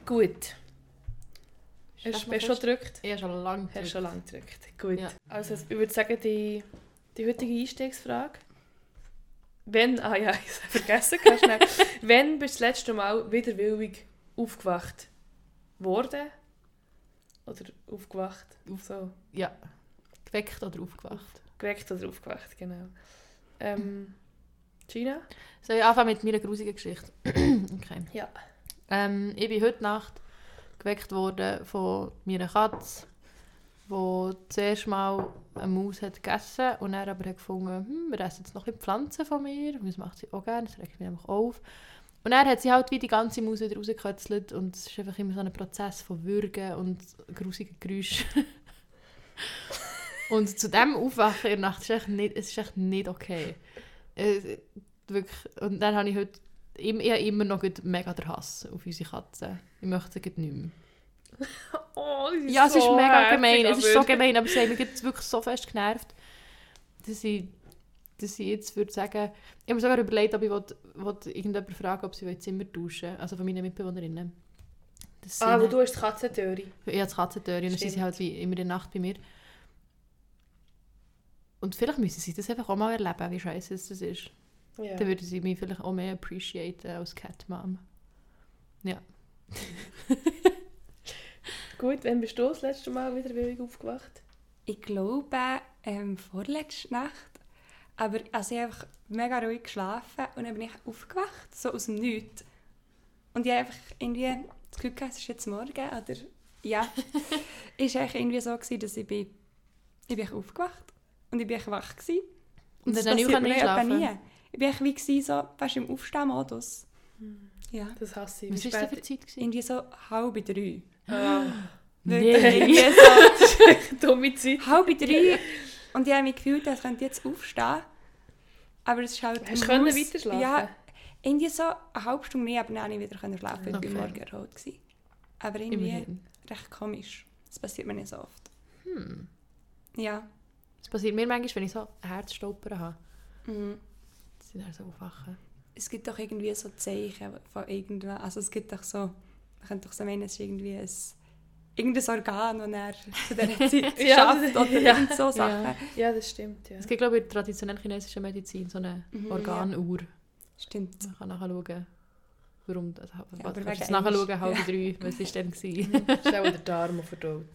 Gut. Hast du schon gedrückt? Ich habe schon lange gedrückt. Hast schon lange gedrückt. Gut. Ja. Also ich würde sagen, die heutige Einstiegsfrage. Wenn, ich habe vergessen, schnell. Wann bist du das letzte Mal widerwillig aufgewacht worden? Oder aufgewacht? So. Ja. Geweckt oder aufgewacht? Geweckt oder aufgewacht, genau. Gina? Soll ich anfangen mit meiner grusigen Geschichte? Okay. Ja. Ich bin heute Nacht geweckt worden von meiner Katze, die zuerst mal eine Maus hat gegessen und dann aber hat gefunden, wir essen jetzt noch ein Pflanzen von mir. Und das macht sie auch gerne, das regt mich einfach auf. Und dann hat sie halt wie die ganze Maus wieder rausgekötzelt und es ist einfach immer so ein Prozess von Würgen und grusigen Geräuschen. Und zu dem Aufwachen in der Nacht ist echt nicht okay. Wirklich. Und dann habe ich heute ich habe immer noch mega den Hass auf unsere Katzen. Ich möchte sie nicht mehr. Oh, das ist ja, es ist so mega herzig, gemein. Es ist so aber- gemein, aber sie haben mich jetzt wirklich so fest genervt, dass ich jetzt würde sagen, ich habe mir sogar überlegt, ob ich irgendjemanden fragen, ob sie ihr Zimmer tauschen wollen. Also von meinen Mitbewohnerinnen. Wo du hast die Katzentheorie. Ich habe die Katzentheorie und dann sind sie halt wie immer in der Nacht bei mir. Und vielleicht müssen sie das einfach auch mal erleben, wie scheiße das ist. Ja. Dann würden sie mich vielleicht auch mehr appreciaten als Cat Mom. Ja. Gut, wann bist du das letzte Mal widerwillig aufgewacht? Ich glaube, vorletzte Nacht. Aber also ich habe einfach mega ruhig geschlafen und dann bin ich aufgewacht, so aus dem Nichts. Und ich habe einfach irgendwie das Gefühl gehabt, es ist jetzt morgen, oder... Ja. Es war eigentlich irgendwie so, dass ich bin aufgewacht und ich bin wach gewesen. Und das dann passiert mir einschlafen? nie. Ich war wie gewesen, so fast im Aufstehmodus. Ja. Das hasse ich. Was Wie war das spät- für Zeit? gewesen? Irgendwie so 2:30. Ah, Wirklich, Nee. irgendwie so dumme Zeit. 2:30. Und ich habe mich gefühlt, ich könnte jetzt aufstehen. Aber es ist halt... Hast du man können muss- weiterschlafen? Ja, irgendwie so eine halbe Stunde mehr, aber dann konnte ich wieder schlafen, weil Okay. ich morgen erholt war. Aber irgendwie recht komisch. Das passiert mir nicht so oft. Ja. Das passiert mir manchmal, wenn ich so Herzstolpern habe. Mhm. Dass ich dann so aufwache. Es gibt doch irgendwie so Zeichen von irgendwas. Also es gibt doch so... Man könnte doch so meinen, es ist irgendwie irgendein Organ, das er zu dieser Zeit Ja, schafft oder ja. irgend so Sachen. Ja, das stimmt. Ja. Es gibt, glaube ich, in der traditionellen chinesischen Medizin so eine Organuhr. Stimmt. Man kann nachschauen, warum. Also, Ja, aber kannst du wegen nachschauen, einmal- 2:30, was war denn? gewesen? Das ist auch der Darm, der verdaut.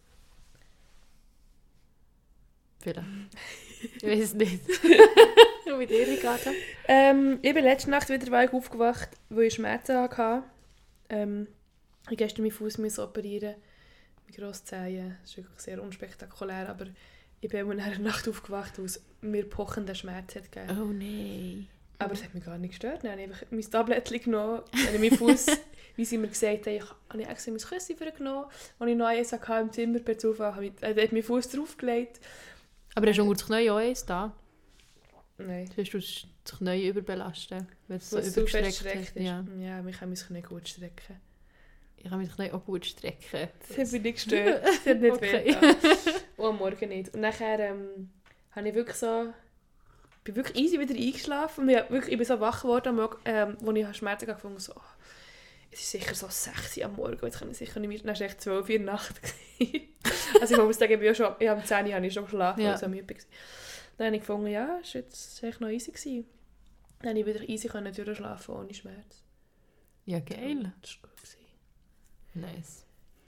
Vielleicht. Ich weiß es nicht. Und mit dir, Ricarda? Ich bin letzte Nacht wieder aufgewacht, weil ich Schmerzen hatte. Ich gestern meinen Fuß operieren. Mit grossen Zehen. Das ist wirklich sehr unspektakulär, aber ich bin in einer Nacht aufgewacht, wo es mir pochenden Schmerz hat gegeben. Oh nein. Aber es hat mich gar nicht gestört. Dann habe ich einfach mein Tablettchen genommen, habe meinen Fuß, wie sie mir gesagt haben, habe ich extra mein Küsschen vorgenommen, als ich noch eins hatte im Zimmer per Zufall, habe ich meinen Fuß draufgelegt. Aber hast du unter das Knie auch eins da? Nein. Hast du das Knie überbelasten, wenn es so Was so fest übergestreckt gestreckt ist? ist. Ja. Ja, ich kann mein Knie gut strecken. Ich kann mein Knie auch gut strecken. Das hat mich nicht gestört. Das hat nicht Okay. weh. Und am Morgen nicht. Und nachher habe ich wirklich so... Ich bin wirklich easy wieder eingeschlafen. Und ich bin so wach geworden, am Morgen, wo ich Schmerzen hatte, gefunden so... Es ist sicher so 6 Uhr am Morgen, jetzt kann ich sicher nicht mehr... Dann war es echt 12 Uhr in der Nacht. Also ich muss sagen, am 10 Uhr habe ich schon geschlafen, Ja. weil ich so müde war. Dann habe ich gefunden, ja, es war jetzt echt noch easy gewesen. Dann konnte ich wieder easy durchschlafen, ohne Schmerz. Ja, geil. Das war gut gewesen. Nice.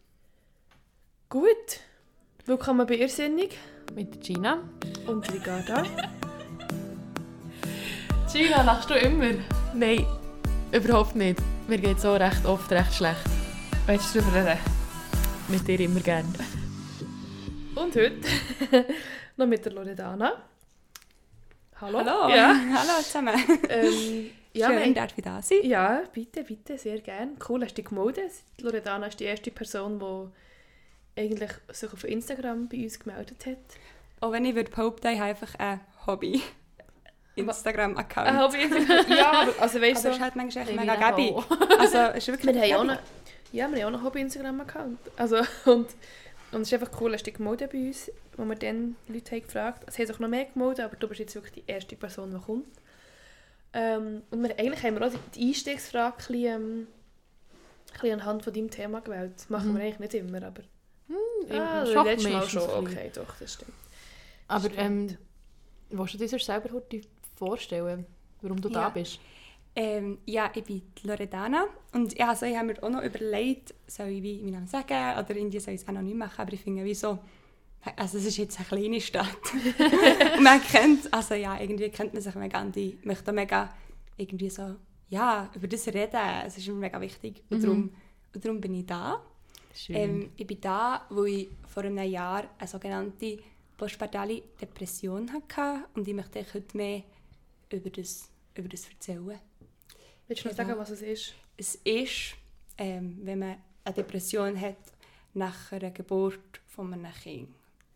Gut. Willkommen bei Irrsinnig Mit Gina. und Ricarda. Gina, lachst du immer? Nein, überhaupt nicht. Mir geht es auch recht oft recht schlecht. Willst du darüber reden? Mit dir immer gerne. Und heute noch mit der Loredana. Hallo. Hallo. Ja, Hallo zusammen. ja, Schön, dass wir da sind. ja, bitte, sehr gerne. Cool, hast du dich gemeldet. Loredana ist die erste Person, die eigentlich sich auf Instagram bei uns gemeldet hat. Auch wenn ich würde behaupten, ich habe einfach ein Hobby. Instagram-Account. Ja, aber also weißt Aber du, es ist halt manchmal echt Hey, mega wir gäbig. auch. Also, es ist wirklich wir haben auch gäbig. noch einen Hobby-Instagram-Account. Also, und es ist einfach cool, hast du dich gemeldet bei uns, wo wir dann Leute haben gefragt. Es haben sich auch noch mehr gemeldet, aber du bist jetzt wirklich die erste Person, die kommt. Und eigentlich haben wir auch die Einstiegsfrage ein bisschen, bisschen anhand von deinem Thema gewählt. Das machen wir eigentlich nicht immer, aber... Schon letztes Mal meistens schon. ein Okay, doch, das stimmt. Aber Stimmt. willst du dir selber heute vorstellen, warum du da bist? Ja, ich bin die Loredana und ja, also ich habe mir auch noch überlegt, soll ich wie meinen Namen sagen oder irgendwie soll ich es anonym machen, aber ich finde, wieso, also es ist jetzt eine kleine Stadt und man kennt, also ja, irgendwie kennt man sich mega und ich möchte auch mega irgendwie so, ja, über das reden, es ist mir mega wichtig und darum bin ich da. Schön. Ich bin da, weil ich vor einem Jahr eine sogenannte postpartale Depression hatte und ich möchte euch heute mehr über das erzählen. Willst du noch sagen, was es ist? Es ist, wenn man eine Depression hat nach einer Geburt von einem Kind.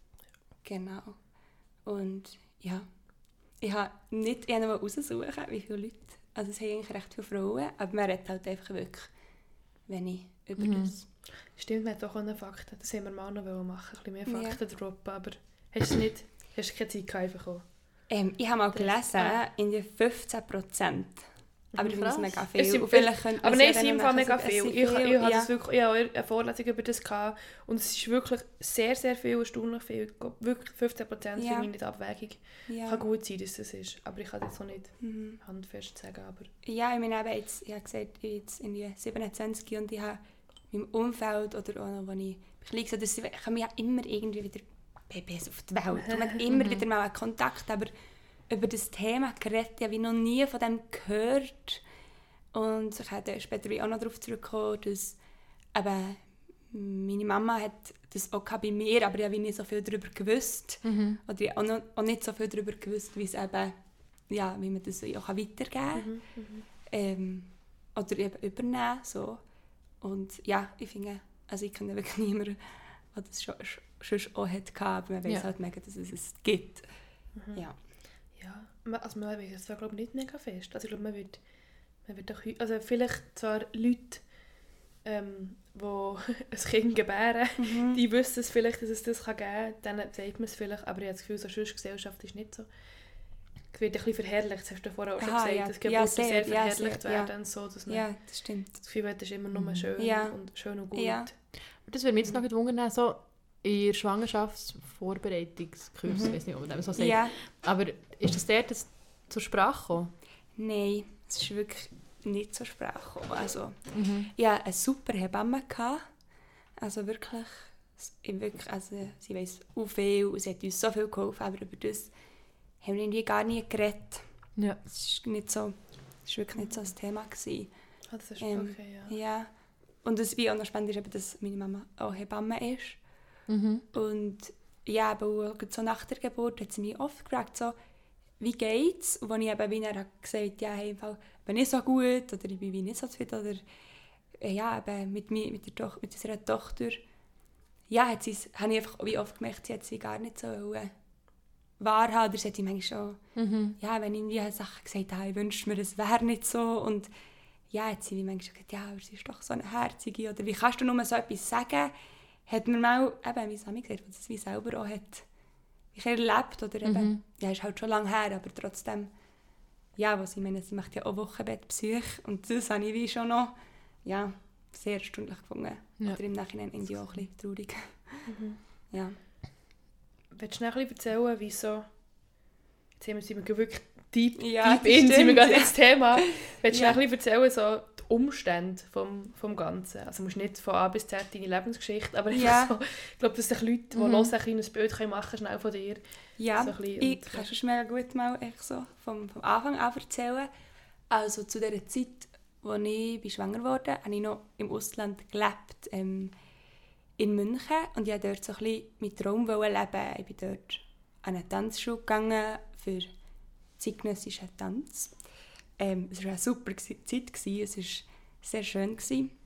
Genau. Und ja, ich habe nicht heraussuchen, wie viele Leute, also es haben eigentlich recht viele Frauen, aber man redet halt einfach wirklich wenig über das. Stimmt, wir hatten auch einen Fakten. Das haben wir mal noch machen, ein bisschen mehr Fakten droppen, aber hast du keine Zeit einfach auch? Ich habe mal gelesen, in die 15%. Aber ich finde es mega viel. Aber nein, es ist im Fall mega viel. Ich hatte eine Vorlesung über das gehabt, und es ist wirklich sehr, sehr viel, erstaunlich viel. Ich glaube, wirklich 15% finde ich nicht abwägig. Kann gut sein, dass das ist, aber ich kann es jetzt noch nicht handfest sagen. Aber. Ja, ich meine, ich habe gesagt, ich bin jetzt in die 27 und ich habe in meinem Umfeld oder auch noch, wo ich klein war, dass ich komme ja immer irgendwie wieder Babys auf die Welt. Und man hat immer wieder mal einen Kontakt, aber über das Thema geredet, ja, wie noch nie von dem gehört. Und ich werde später auch noch darauf zurückkommen, dass eben meine Mama hat das auch bei mir, aber ich habe nicht so viel darüber gewusst. Oder ich habe auch nicht so viel darüber gewusst, wie es eben, ja, wie man das auch weitergeben kann. Oder eben übernehmen. So. Und ja, ich finde, also ich kenne wirklich niemanden, der das schon auch hatte, aber man weiß halt mega, dass es gibt. Ja. Ja, also man weiß es glaube ich nicht mega fest. Also ich glaube, man wird doch, also vielleicht zwar Leute, die ein Kind gebären, die wissen es vielleicht, dass es das geben kann, dann sagt man es vielleicht, aber ich habe das Gefühl, so sonst Gesellschaft ist nicht so. Es wird ein bisschen verherrlicht, das hast du vorher auch schon gesagt, dass Geburten sehr verherrlicht werden. So, dass man das stimmt. Das Gefühl hat, das ist immer nur schön, und schön und gut. Ja. Das würde mich jetzt noch wundern, so in Schwangerschaftsvorbereitungskurs, ich weiß nicht, ob man das so sagt. Ja. Aber ist das dort zur Sprache gekommen? Nein, es ist wirklich nicht zur Sprache gekommen. Also, ich hatte eine super Hebamme. Also wirklich, also, sie weiss auch viel und sie hat uns so viel geholfen, aber über das haben wir irgendwie gar nie geredet. Ja. Es war wirklich nicht so ein Thema gewesen. Das ist okay, ja. Ja. Und was auch noch spannend ist, eben, dass meine Mama auch Hebamme ist. Und ja, aber so nach der Geburt hat sie mich oft gefragt, so, wie geht's? Und als ich eben wie gesagt habe, ja, hey, bin nicht so gut oder ich bin wie nicht so zufrieden oder ja, eben mit unserer Tochter, ja, habe ich einfach wie oft gemerkt, sie hat sie gar nicht so wahrhaben. Oder sie hat manchmal schon, ja, wenn ich irgendwie Sachen gesagt habe, ich wünschte mir, es wäre nicht so. Und ja, hat sie wie manchmal gesagt, ja, aber sie ist doch so eine Herzige. Oder wie kannst du nur so etwas sagen? Hat mir mal, eben, wie Sami gesagt, was es wie selber auch hat erlebt. Oder eben, ja, ist halt schon lange her, aber trotzdem, ja, was ich meine, sie macht ja auch Wochenbettbesuche. Und das habe ich wie schon noch, ja, sehr erstaunlich gefunden. Ja. Oder im Nachhinein irgendwie auch ein bisschen traurig. Ja. Willst du noch ein bisschen erzählen, wieso... Jetzt sind wir wirklich deep in, stimmt, sind wir gerade ins Thema. Willst du noch ein bisschen erzählen, so die Umstände vom Ganzen? Also du musst nicht von A bis Z deine Lebensgeschichte, aber einfach so, ich glaube, dass sich Leute, die hören, ein kleines Bild machen können, schnell von dir. Ja, so ich kann es mega gut mal echt so vom Anfang an erzählen. Also zu der Zeit, als ich schwanger wurde, habe ich noch im Ausland gelebt, in München. Und ich wollte dort so ein bisschen meinen Traum leben. Ich bin dort an eine Tanzschule gegangen für zeitgenössischen Tanz. Es war eine super Zeit, es war sehr schön.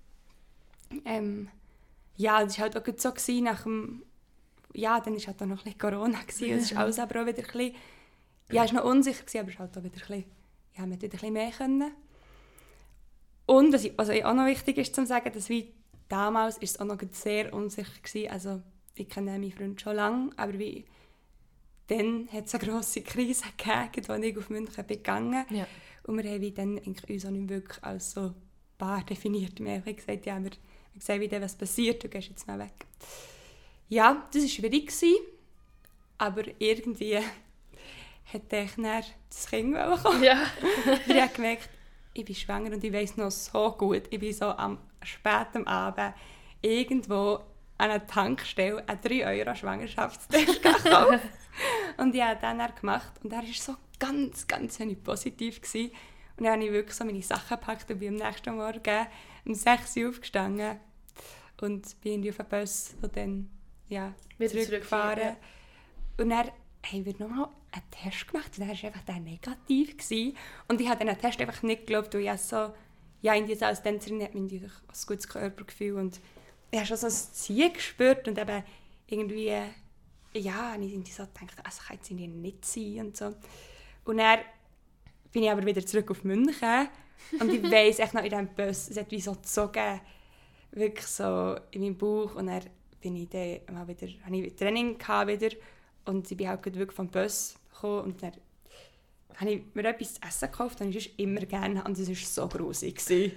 Ja, es war halt auch gut so nach dem... Ja, dann war halt auch noch ein bisschen Corona. Es war alles aber auch wieder ein bisschen... Ja, es war noch unsicher, aber es war halt auch wieder ein bisschen... Ja, man konnte wieder ein bisschen mehr können. Und was auch noch wichtig ist zu sagen, dass wie damals ist es auch noch sehr unsicher war. Also ich kenne meinen Freund schon lange, aber wie... Dann hat es eine grosse Krise gegeben, als ich auf München bin gegangen. Ja. Und wir haben dann uns auch nicht wirklich als so Paar definiert mich. Ich habe gesagt, ja, wir sehen, wie was passiert, du gehst jetzt mal weg. Ja, das war schwierig gewesen, aber irgendwie hat ich dann das Kind bekommen. Ja. Ich habe gemerkt, ich bin schwanger und ich weiss noch so gut, ich bin so am späten Abend irgendwo an einer Tankstelle einen 3 € Schwangerschaftstest gekauft. Und ich habe den dann gemacht und er war so ganz, ganz positiv gewesen. Und dann habe ich wirklich so meine Sachen gepackt und bin am nächsten Morgen um 6 Uhr aufgestanden und bin auf den Bus und dann Wieder zurückgefahren. ja. Und dann haben wir nochmal einen Test gemacht und der war einfach negativ gewesen. Und ich habe den Test einfach nicht geglaubt, weil ich so, in dieser als Tänzerin hat man natürlich ein gutes Körpergefühl und ich habe schon so ein Ziehen gespürt und eben irgendwie, habe ich so gedacht, das kann jetzt nicht sein und so. Und dann bin ich aber wieder zurück auf München und ich weiss echt noch in diesem Bus, es hat wie so gezogen, wirklich so in meinem Bauch und dann bin ich dann mal wieder, habe ich Training gehabt wieder und ich bin halt wirklich vom Bus gekommen und dann habe ich mir etwas zu essen gekauft, das ich immer gerne und es war so grusig.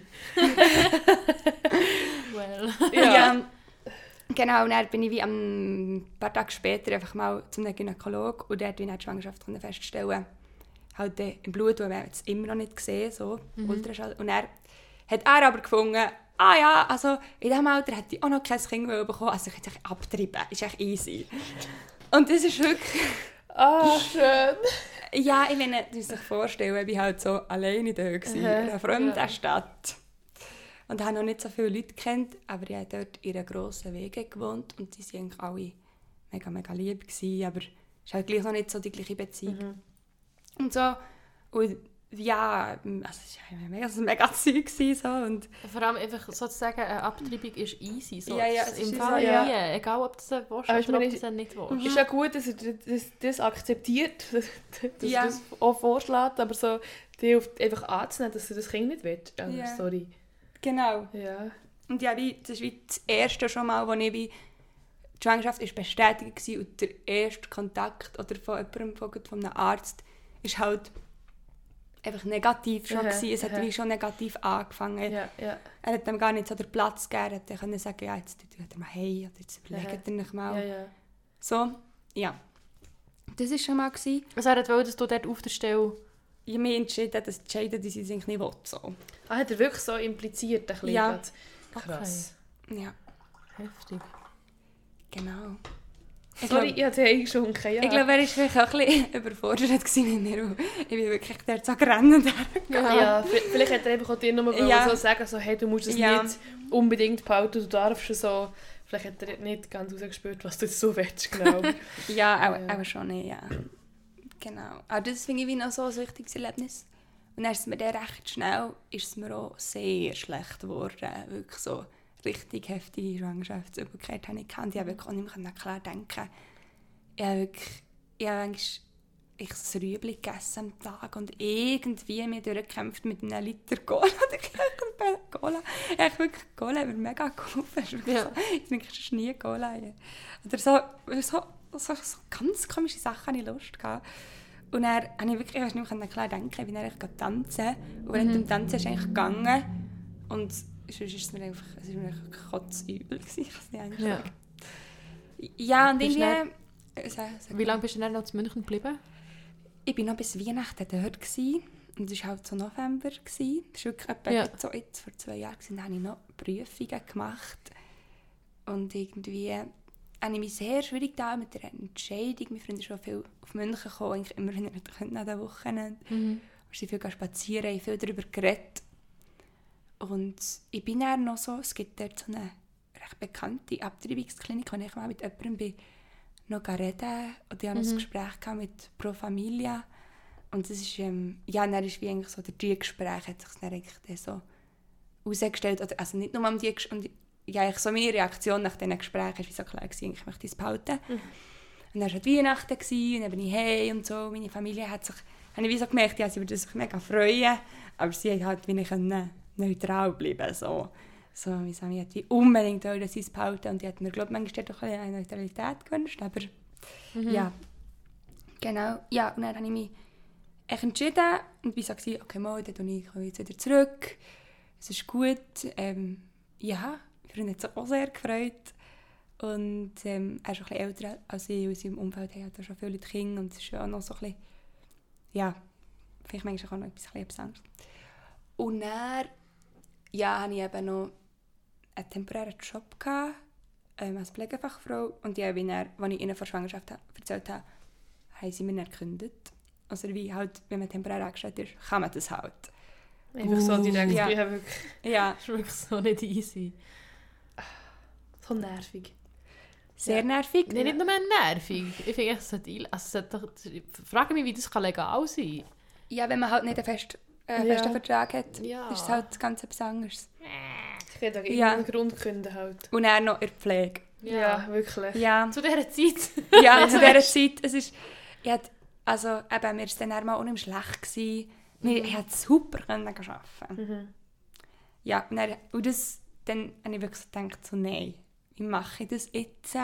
Well. Ja. Genau, und dann bin ich wie ein paar Tage später einfach mal zum Gynäkologen und dort die Schwangerschaft feststellen. Halt im Blut, das wir jetzt immer noch nicht gesehen, so Ultraschall. Und er hat er aber gefunden, also in diesem Alter hätte ich auch noch kein Kind bekommen, also ich hätte es abtreiben, ist echt easy. Und das ist wirklich... Schön. Ja, ich meine, du musst dir vorstellen, ich war halt so alleine da gewesen, in einer fremden Stadt. Und ich habe noch nicht so viele Leute kennt, aber ich habe dort in einer grossen Wege gewohnt und die waren alle mega, mega lieb gewesen, aber es ist halt gleich noch nicht so die gleiche Beziehung. Und so, und ja, also es war mega Zeug so und Vor allem einfach sozusagen, eine Abtreibung ist easy. So. Ja, es im ist Fall so, nie, egal ob du es willst Aber ich oder ob meine, du es nicht willst. Ist ja gut, dass er das akzeptiert, dass er das auch vorschlägt, aber so die einfach anzunehmen, dass er das Kind nicht will. Also, sorry. genau. Ja. Und ja, das ist wie das erste schon mal, wo ich wie die Schwangerschaft ist bestätigt war und der erste Kontakt oder von jemandem, von einem Arzt, ist halt einfach negativ schon gewesen. Es hat wie schon negativ angefangen. Ja. Er hat ihm gar nicht so den Platz gegeben. Er konnte sagen, ja, jetzt geht er mal heim oder jetzt überlegt er sich mal. Ja. So, ja. Das war schon mal gewesen. Also er wollte, dass du dort auf der Stelle... Ich habe mich entschieden, dass die Scheide, die sie sich nicht will. So. Hat er wirklich so impliziert? Ein bisschen Ja. Krass. Ja, Heftig. genau. Sorry, ich hatte eingeschunken, ja. Ich glaube, er war vielleicht auch ein bisschen überfordert mit mir. Ich bin wirklich dort so gerannt. Ja, vielleicht hat er einfach auch dir nur so sagen, so, hey, du musst es nicht unbedingt behalten, du darfst es so. Vielleicht hat er nicht ganz rausgespürt, was du jetzt so willst, genau. Ja, auch schon nicht, ja. Genau. Aber das finde ich wie noch so ein wichtiges Erlebnis. Und dann ist es mir dann recht schnell ist es mir auch sehr schlecht geworden. Wirklich so richtig heftige Schwangerschaftsübelkeit habe ich gehabt. Ich habe wirklich auch nicht mehr klar denken. Ich habe das Rüebli gegessen am Tag und irgendwie mich durchgekämpft mit einem Liter Cola. Cola. Ich wirklich Cola hat mir mega geholfen. Ja. Ich trinke nie Cola. Oder so ganz komische Sachen hatte ich Lust gehabt. Und dann habe ich wirklich nicht mehr klar denken, wie ich tanzen. Und während dem Tanzen ist es eigentlich gegangen. Und sonst ist es mir einfach kotzübel gewesen. Ich kann es nicht eigentlich sagen. Ja, und irgendwie... Wie lange bist du dann noch in München geblieben? Ich war noch bis Weihnachten dort gewesen. Und es war halt so November gewesen. Das war wirklich etwa so jetzt vor 2 Jahren gewesen. Dann habe ich noch Prüfungen gemacht. Und irgendwie habe ich mich sehr schwierig getan mit der Entscheidung. Meine Freunde sind schon viel auf München gekommen, eigentlich immer an den Wochenenden. Wir sind viel spazieren, haben viel darüber geredet. Und ich bin dann noch so, es gibt dort so eine recht bekannte Abtreibungsklinik, wo ich mal mit jemandem noch reden und ich hatte ein Gespräch mit Pro Familia. Und das ist, dann ist wie eigentlich so, durch die Gespräche hat sich dann eigentlich so herausgestellt, also nicht nur um die Gespräche, so meine Reaktion nach diesen Gesprächen war wie so klar, ich möchte es behalten. Und dann war es Weihnachten und dann bin ich heim und so. Meine Familie habe ich wie so gemerkt, sie würde sich mega freuen, aber sie hat halt wie nicht neutral bleiben. So meine Familie hat wie unbedingt wollen, dass sie es behalten und die hat mir, glaube ich, manchmal doch eine Neutralität gewünscht, aber ja, genau. Ja, und dann habe ich mich entschieden und bin so, okay, mal, dann komme ich jetzt wieder zurück. es ist gut. Ja, mein Freund hat sich auch sehr gefreut. Und er ist auch ein bisschen älter als ich. In seinem Umfeld haben schon viele Kinder. Und es ist auch noch so ein bisschen, ja, vielleicht manchmal auch noch etwas Angst. Und dann, ja, hatte ich eben noch einen temporären Job gehabt, als Pflegefachfrau. Und ja, als ich ihnen vor Schwangerschaft erzählt habe, haben sie mir dann gekündigt. Also wie halt, wenn man temporär angestellt ist, kann man das halt. Einfach so direkt. Ja. Ja, wirklich. Ja, Das ist wirklich so nicht easy. So nervig. sehr Ja. nervig. Nein, nicht nur nervig. Ich finde, ich frage mich, wie das legal sein kann. Ja, wenn man halt nicht einen festen Vertrag hat, Ja. ist es halt ganz etwas anderes. Ich hätte auch Ja. irgendeinen Grund künden halt. Und dann noch in der Pflege. Ja, wirklich. Ja, Zu dieser Zeit. ja zu dieser Zeit. Es ist, mir war es dann auch mal unheimlich schlecht gewesen. Ich konnte super arbeiten. Mhm. Ja, und dann habe ich wirklich so gedacht, so, nein, wie mache ich das jetzt?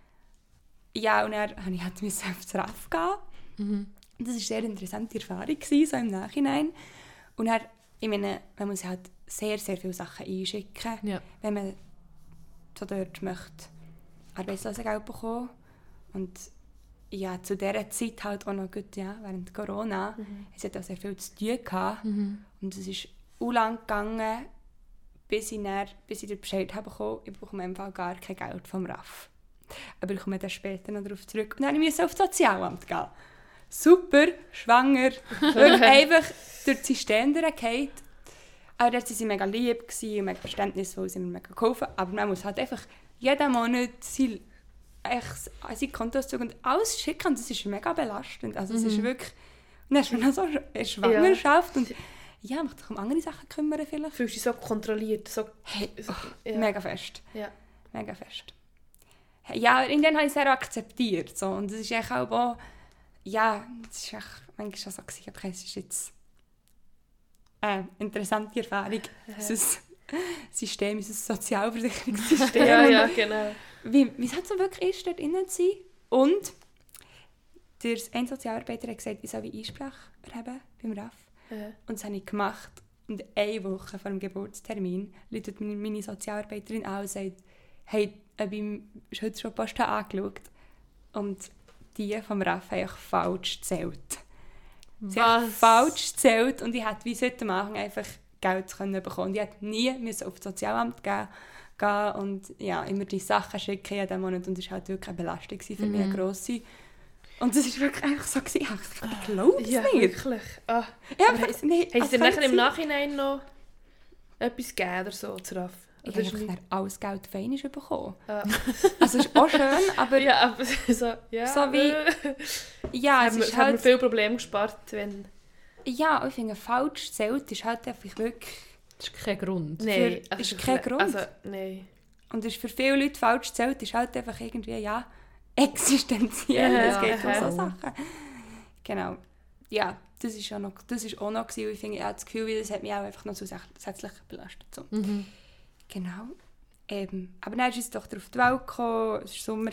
Ja, und dann musste ich halt aufs RAF gehen. Mhm. Und das war eine sehr interessante Erfahrung, so im Nachhinein. Und dann, ich meine, man muss halt sehr, sehr viele Sachen einschicken, Ja. wenn man so dort möchte Arbeitslosengeld bekommen. Und ja, zu dieser Zeit halt auch noch gut, ja, während Corona, es hat auch sehr viel zu tun gehabt. Mhm. Und es ist auch lang gegangen, bis ich den Bescheid habe bekommen, ich bekomme im Fall gar kein Geld vom RAF. Aber ich komme dann später noch darauf zurück. Und dann musste ich auf das Sozialamt gehen. Super, schwanger, wirklich einfach durch das System durchgefallen. Aber dort waren sie mega lieb und mega verständnisvoll, sie haben mir mega geholfen. Aber man muss halt einfach jeden Monat seinen Kontoauszug und alles schicken. Und das ist mega belastend. Also es ist wirklich... Und dann ist man noch so eine Schwangerschaft und ja, man muss sich um andere Sachen kümmern vielleicht. Fühlst du dich so kontrolliert? So, Hey, ja. Mega fest. Ja. Mega fest. Ja, irgendwann habe ich es sehr akzeptiert. So. Und es ist echt auch... Ja, es war manchmal schon so, okay, es ist jetzt eine interessante Erfahrung, unser System, unser Sozialversicherungssystem. Ja, genau. Wie es halt so wirklich ist, dort innen zu sein. Und ein Sozialarbeiter hat gesagt, ich soll Einsprache erheben beim RAF. Ja. Und das habe ich gemacht. Und eine Woche vor dem Geburtstermin läutet meine Sozialarbeiterin an und sagt, hey, ob ich heute schon Post angeschaut habe. Und die vom RAF haben falsch gezählt. Sie haben falsch gezählt und ich hätte wie heute Morgen einfach Geld bekommen. Und ich hätte nie auf das Sozialamt gehen und ja, immer die Sachen schicken jeden Monat. Und das war halt wirklich eine Belastung für mich, eine grosse. Und das war wirklich einfach so, ich glaube es Ja, nicht. wirklich. Ah. Ja, Aber aber haben nee, sie dir nachher im Nachhinein Nachhinein noch etwas gegeben oder so zu RAF? Ich Oder habe ist nicht- dann alles Geld fein bekommen. Ah. Also es ist auch schön, aber Ja, aber so, ja. So wie- ja, es Hat ist mir halt... viel Probleme gespart, wenn... Ja, ich finde, falsch gezählt ist halt einfach wirklich... Das ist kein Grund. Nein, ist kein Grund. Also, nein. Und ist für viele Leute falsch gezählt ist halt einfach irgendwie, ja, existenziell. Ja, Es geht um ja. so Sachen. Genau. Ja, das ist auch noch gewesen. Und ich finde, ich habe das Gefühl, das hat mich auch einfach noch zusätzlich belastet. So. Mhm. Genau. Aber dann ist unsere Tochter auf die Welt gekommen, es war Sommer.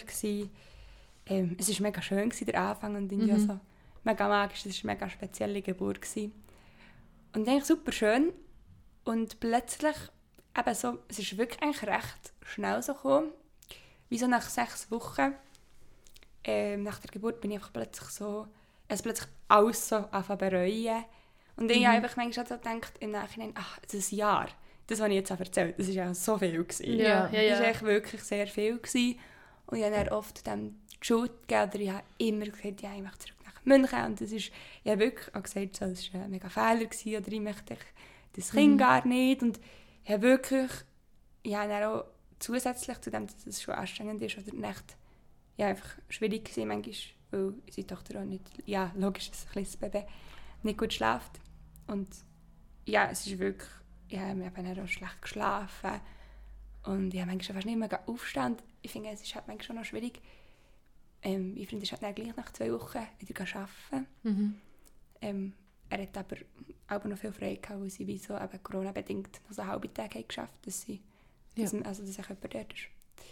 Es war mega schön, der Anfang. Und irgendwie so mega magisch, es war eine mega spezielle Geburt. Und eigentlich super schön. Und plötzlich, eben so, es ist wirklich eigentlich recht schnell so gekommen. Wie so nach 6 Wochen nach der Geburt bin ich einfach plötzlich so, plötzlich alles so anfangen bereuen. Und ich habe einfach manchmal so gedacht, im Nachhinein, ach, das ist ein Jahr. Das, was ich jetzt erzählt habe, das war ja so viel gewesen. Ja. Das war echt wirklich sehr viel gewesen. Und ich habe dann oft dem die Schuld gegeben, oder ich habe immer gesagt, ja, ich möchte zurück nach München. Und das ist, ich habe wirklich auch gesagt, so, das war ein mega Fehler gewesen, oder ich möchte das Kind gar nicht. Und ich habe wirklich, ich habe dann auch zusätzlich zu dem, dass es schon anstrengend ist, oder nicht, ja, einfach schwierig gewesen, manchmal, weil unsere Tochter auch nicht, ja, logisch, dass ein kleines Baby nicht gut schläft. Und ja, es ist wirklich, ja, wir haben dann auch schlecht geschlafen. Und ich habe manchmal fast nicht mehr aufstehen. Ich finde, es ist halt manchmal schon noch schwierig. Mein Freund ist halt dann gleich nach 2 Wochen wieder arbeiten. Mhm. Er hat aber auch noch viel frei gehabt, weil sie wie so eben Corona-bedingt noch so halbe Tage haben geschafft, dass er jemand dort ist.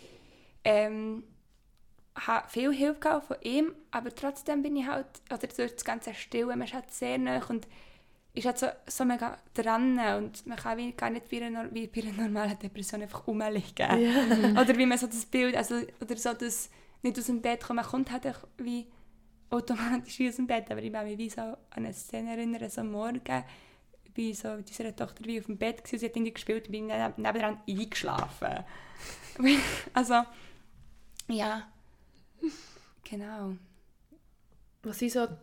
Habe viel Hilfe gehabt von ihm, aber trotzdem bin ich halt, oder durch das ganze Stillen, man ist halt sehr nahe und ist halt so mega dran und man kann wie gar nicht wie bei einer normalen Depression einfach rumliegen. Ja. Oder wie man so das Bild, also, oder so das nicht aus dem Bett kommt, man kommt halt auch wie automatisch wie aus dem Bett, aber ich kann mich wie so an eine Szene erinnern, so am Morgen, bei so mit unserer Tochter wie auf dem Bett gewesen, sie hat irgendwie gespielt und bin nebendran eingeschlafen. Also, ja, genau. Was sind so...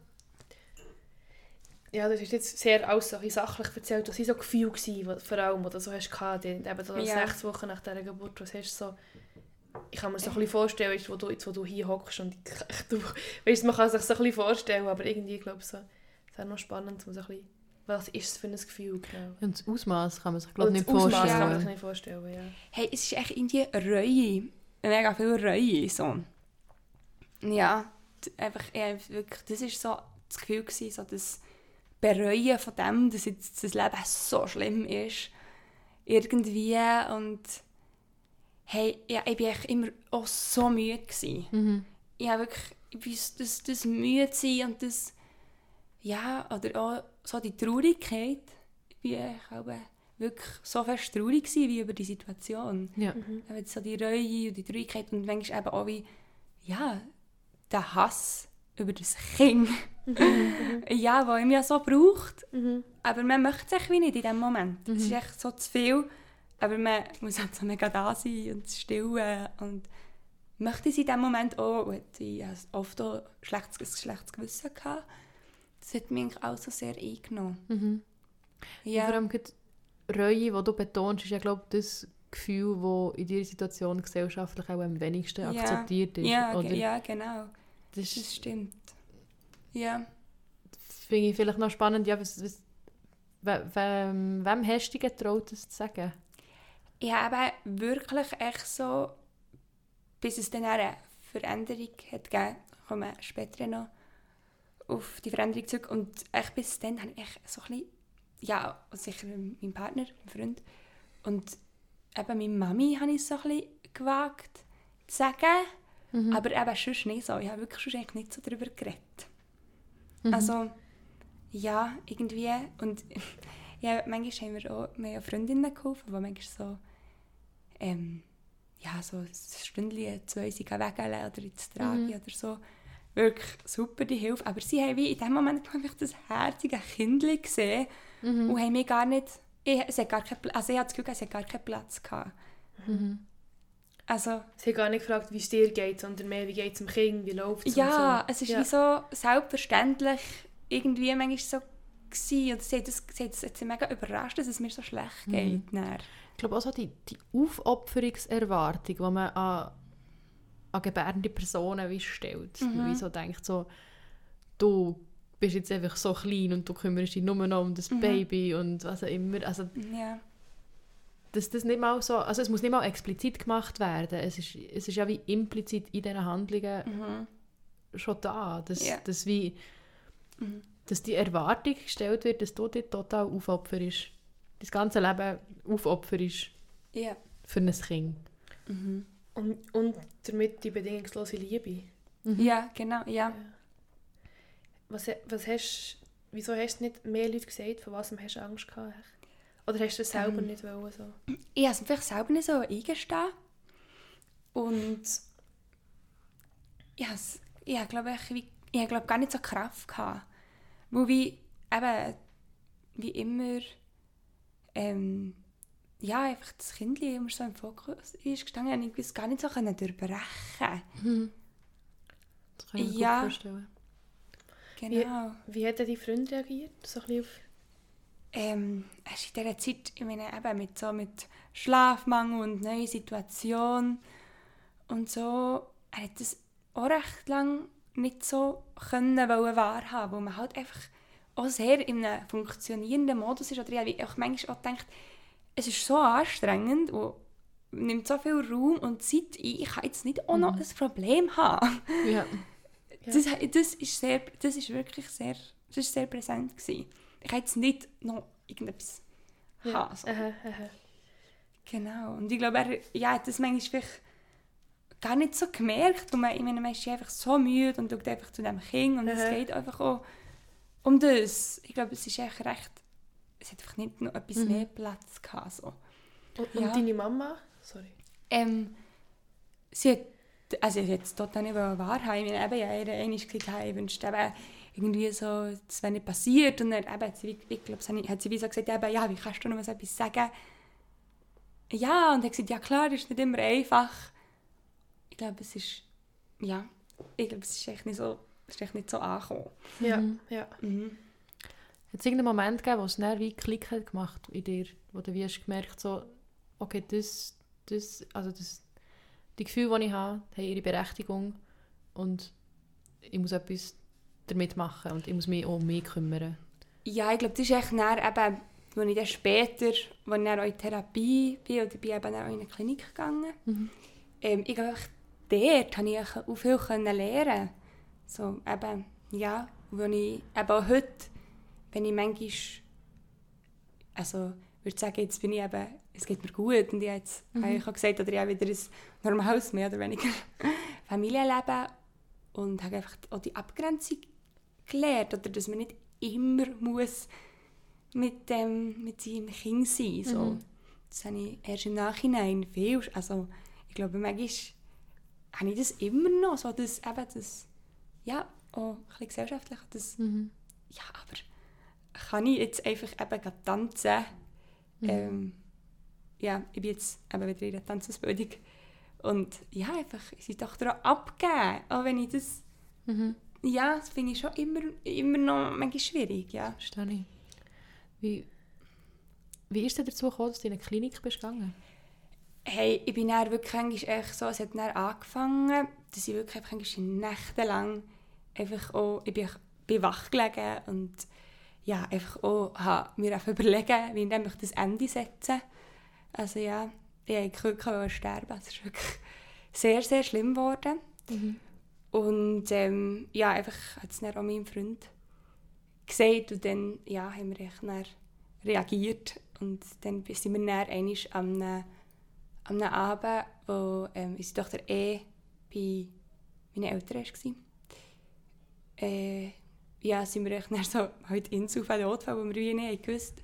Ja, das ist jetzt sehr alles so sachlich erzählt. Was waren so Gefühle, die vor allem, die du so hast gehabt, eben so 6 Wochen nach dieser Geburt, was hast du so... Ich kann mir so ein bisschen vorstellen, weißt, wo du hier hockst und weißt, man kann sich so ein bisschen vorstellen, aber irgendwie, glaube ich, so, es ist auch noch spannend, um so ein bisschen, was ist es für ein Gefühl, genau. Und das Ausmaß kann man sich, glaube ich, nicht Das Ausmaß vorstellen. kann man sich nicht vorstellen, ja. Hey, es ist echt irgendwie Reue. Mega viel Reue, so. Ja, einfach, wirklich, das war so das Gefühl gewesen, so das Bereuen von dem, dass jetzt das Leben so schlimm ist. Irgendwie und hey, ja, ich war immer auch so müde gewesen. Mhm. Ja, wirklich, das müde sein und das, ja, oder auch so die Traurigkeit. Ich war wirklich so fest traurig gewesen, wie über die Situation. Ja. Eben so die Reue und die Traurigkeit und manchmal eben auch wie, ja, der Hass über das Kind. Ja, was ihm ja so braucht. Aber man möchte sich wie nicht in dem Moment. Es ist echt so zu viel. Aber man muss halt so mega da sein und stillen. Und möchte es in dem Moment auch. Und ich hatte oft auch ein schlechtes Gewissen gehabt. Das hat mich eigentlich auch so sehr eingenommen. Mhm. Ja. Vor allem gerade Reue, die du betonst, ist ja, glaube ich, das Gefühl, das in dieser Situation gesellschaftlich auch am wenigsten akzeptiert ist. Ja, oder? ja, genau. Das Das stimmt. Ja. finde ich vielleicht noch spannend. Ja, wem hast du dich getraut, das zu sagen? Ich habe wirklich echt so, bis es dann eine Veränderung hat gegeben, kommen wir später noch auf die Veränderung zurück. Und echt bis dann habe ich echt so ein bisschen, ja, sicher mein Partner, mein Freund, und eben meine Mami habe ich so ein bisschen gewagt zu sagen, aber eben sonst nicht so. Ich habe wirklich sonst eigentlich nicht so darüber geredet. Also, ja, irgendwie, und ja, manchmal haben wir auch mehr Freundinnen geholfen, die manchmal so, ja, so ein Stündchen, 2 sich weggehen oder ins Tragen oder so. Wirklich super, die Hilfe. Aber sie haben wie in dem Moment, glaube ich, das herzige Kindchen gesehen und haben mich gar nicht, ich habe das Gefühl, es hat gar keinen Platz gehabt. Also, Sie haben gar nicht gefragt, wie es dir geht, sondern mehr, wie geht es dem Kind, wie läuft es ja, und so. es ist wie so selbstverständlich irgendwie manchmal so gewesen. Und sie hat sie mega überrascht, dass es mir so schlecht geht. Ich glaube auch so die Aufopferungserwartung, die man an gebärende Personen wie stellt. Wie so denkt, so, du bist jetzt einfach so klein und du kümmerst dich nur noch um das Baby und was auch immer. Also, Ja. dass das nicht mal so, also es muss nicht mal explizit gemacht werden. Es ist ja wie implizit in diesen Handlungen schon da. Dass die Erwartung gestellt wird, dass du dich total aufopferst. Das ganze Leben aufopferst Ja. für ein Kind. Und damit die bedingungslose Liebe. Ja, genau, ja. Wieso hast du nicht mehr Leute gesagt, von was hast du Angst gehabt? Oder hast du es selber nicht wollen? So? Ich habe es mir vielleicht selber nicht so eingestehen. Und ich glaube gar nicht so Kraft gehabt. Weil wie immer ja, einfach das Kindchen immer so im Fokus ist gestanden und ich es gar nicht so durchbrechen. Das kann ich mir Ja. gut vorstellen. Genau. Wie hat dein Freund reagiert? So ein bisschen auf... Es ist in dieser Zeit, ich meine, eben mit Schlafmangel und neue Situation und so, er hat das auch recht lang nicht so wahrhaben, weil man halt einfach auch sehr in einem funktionierenden Modus ist. Oder ich habe manchmal auch gedacht, es ist so anstrengend und nimmt so viel Raum und Zeit ein, ich kann jetzt nicht auch noch ein Problem haben. Ja. Das ist wirklich sehr, das ist sehr präsent gewesen. Ich kann jetzt nicht noch irgendetwas haben. So. Genau. Und ich glaube, er hat das manchmal vielleicht gar nicht so gemerkt. Und ich meine, man ist einfach so müde und schaut einfach zu dem Kind und es geht einfach auch um das. Ich glaube, es ist echt recht es hat einfach nicht noch etwas mehr Platz gehabt. So. Und deine Mama? Sorry. Sie hat es total nicht wahrhaben. Ich habe ja ihr einmal gesagt, ich wünschte eben irgendwie so, das wäre nicht passiert. Und dann eben, hat sie, ich glaube, hat sie wie so gesagt, eben, ja, wie kannst du noch so etwas sagen? Ja, und er hat gesagt, ja klar, das ist nicht immer einfach. Ich glaube, es ist echt nicht so, angekommen. Ja, ja. Hat es irgendeinen Moment gegeben, wo es dann wie Klick hat gemacht in dir, wo du wie hast gemerkt so, okay, die Gefühle, die ich habe, haben ihre Berechtigung und ich muss etwas damit machen und ich muss mich um mich kümmern. Ja, ich glaube, das ist echt dann eben, als ich dann später, als ich dann auch in Therapie bin, oder bin eben auch in eine Klinik gegangen. Ich glaube, dort konnte ich auch viel lernen. So, eben, ja, wo ich eben auch heute, wenn ich manchmal, also würde sagen, jetzt bin ich eben, es geht mir gut und ich habe jetzt eigentlich auch gesagt, oder ich habe wieder ein normales, mehr oder weniger Familienleben und habe einfach auch die Abgrenzung gelernt, oder dass man nicht immer muss mit seinem Kind sein. So. Das habe ich erst im Nachhinein viel, also ich glaube, manchmal habe ich das immer noch, so dass eben das, ja, auch ein bisschen gesellschaftlich, das, ja, aber kann ich jetzt einfach eben tanzen? Ja, ich bin jetzt eben wieder in der Tanzausbildung und ja, einfach unsere Tochter auch abgeben, auch wenn ich das, ja, das finde ich schon immer noch manchmal schwierig, ja. Verstehe ich. Wie ist es dazu gekommen, dass du in eine Klinik bist gegangen? Hey, ich bin dann wirklich echt so, es hat dann angefangen, dass ich wirklich einfach nächtelang einfach auch, ich bin wach gelegen und ja, einfach auch mir überlegen, wie ich das Ende setze. Also ja, ich wollte sterben, es ist wirklich sehr, sehr schlimm geworden. Und ja, einfach hat es dann auch meinem Freund gesagt und dann ja, haben wir echt dann reagiert und dann sind wir dann einmal am Abend, wo unsere Tochter bei meinen Eltern war. Ja, sind wir echt dann so heute Insel auf den Notfall, wo wir wie nicht gewusst.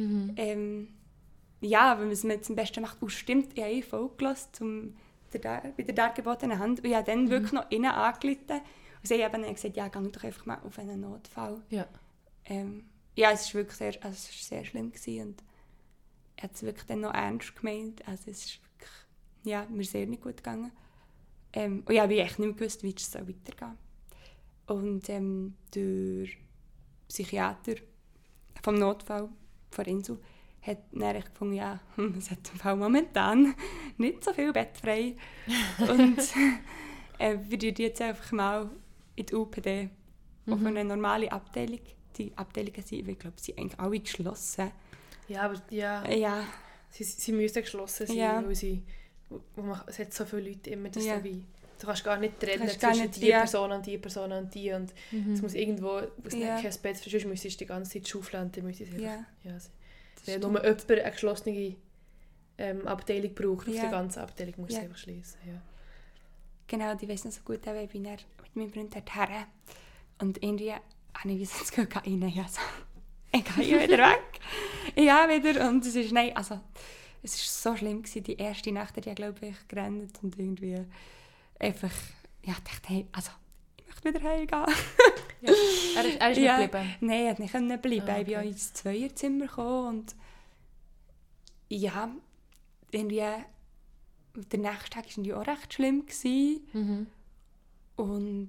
Ja, wenn man es jetzt am besten macht, stimmt, ich habe voll gelassen, bei der dargebotenen Hand. Und ich habe dann wirklich noch innen angerufen. Und sie haben dann gesagt, ja, geh doch einfach mal auf einen Notfall. Ja, ja, es war wirklich sehr schlimm gewesen und er hat es wirklich dann noch ernst gemeint. Also es ist wirklich, ja, mir sehr nicht gut gegangen. Und ich habe echt nicht mehr gewusst, wie es weitergehen soll. Und der Psychiater vom Notfall von Insel hat dann gefunden, ja, es hat im Fall momentan nicht so viel Bett frei. Und wir tun jetzt einfach mal in die UPD auf eine normale Abteilung. Die Abteilungen sind, ich glaube, sie sind eigentlich alle geschlossen. Ja, aber ja. Sie müssen geschlossen sein, weil es hat so viele Leute immer, dass du kannst gar nicht trennen zwischen die Person und die Person und die. Und es muss irgendwo, es nicht kein Bett, sonst müsstest du die ganze Zeit schaufeln und dann müsstest du wenn nur jemand eine geschlossene Abteilung braucht, auf der ganzen Abteilung muss es einfach schließen. Ja. Genau, ich weiss noch so gut, ich bin mit meinem Freund dorthin und irgendwie habe ich das Gefühl, ich gehe wieder weg. Ja, wieder. Und es ist, es ist so schlimm gewesen, die erste Nacht, die glaube ich gerannt und irgendwie einfach, ja, ich dachte, hey, ich möchte wieder heimgehen. Ja. Er ist nicht geblieben? Nein, er hat nicht bleiben. Okay. Ich bin auch ins Zweierzimmer gekommen und ja, irgendwie, der nächste Tag war irgendwie auch recht schlimm gewesen. Und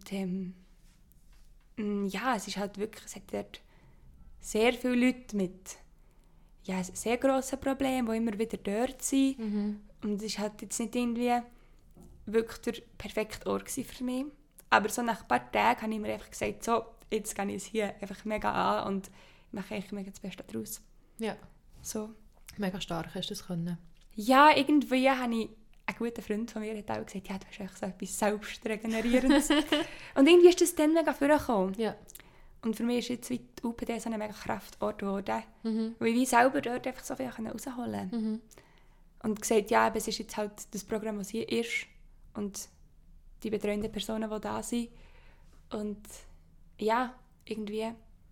ja, es ist halt wirklich, es hat dort sehr viele Leute mit sehr grossen Problemen, die immer wieder dort sind. Und es war halt jetzt nicht irgendwie wirklich der perfekte Ort für mich. Aber so nach ein paar Tagen habe ich mir einfach gesagt, so, jetzt gehe ich es hier einfach mega an und mache eigentlich mega das Beste daraus. Ja. So. Mega stark hast du das können. Ja, irgendwie habe ich, ein guter Freund von mir hat auch gesagt, ja, du hast echt so etwas Selbstregenerierendes. Und irgendwie ist das dann mega vorgekommen. Ja. Und für mich ist jetzt die UPD so ein mega Kraftort geworden, weil ich selber dort einfach so viel rausholen konnte. Und gesagt, ja, es ist jetzt halt das Programm, das hier ist und die betreuenden Personen, die da sind. Und ja, irgendwie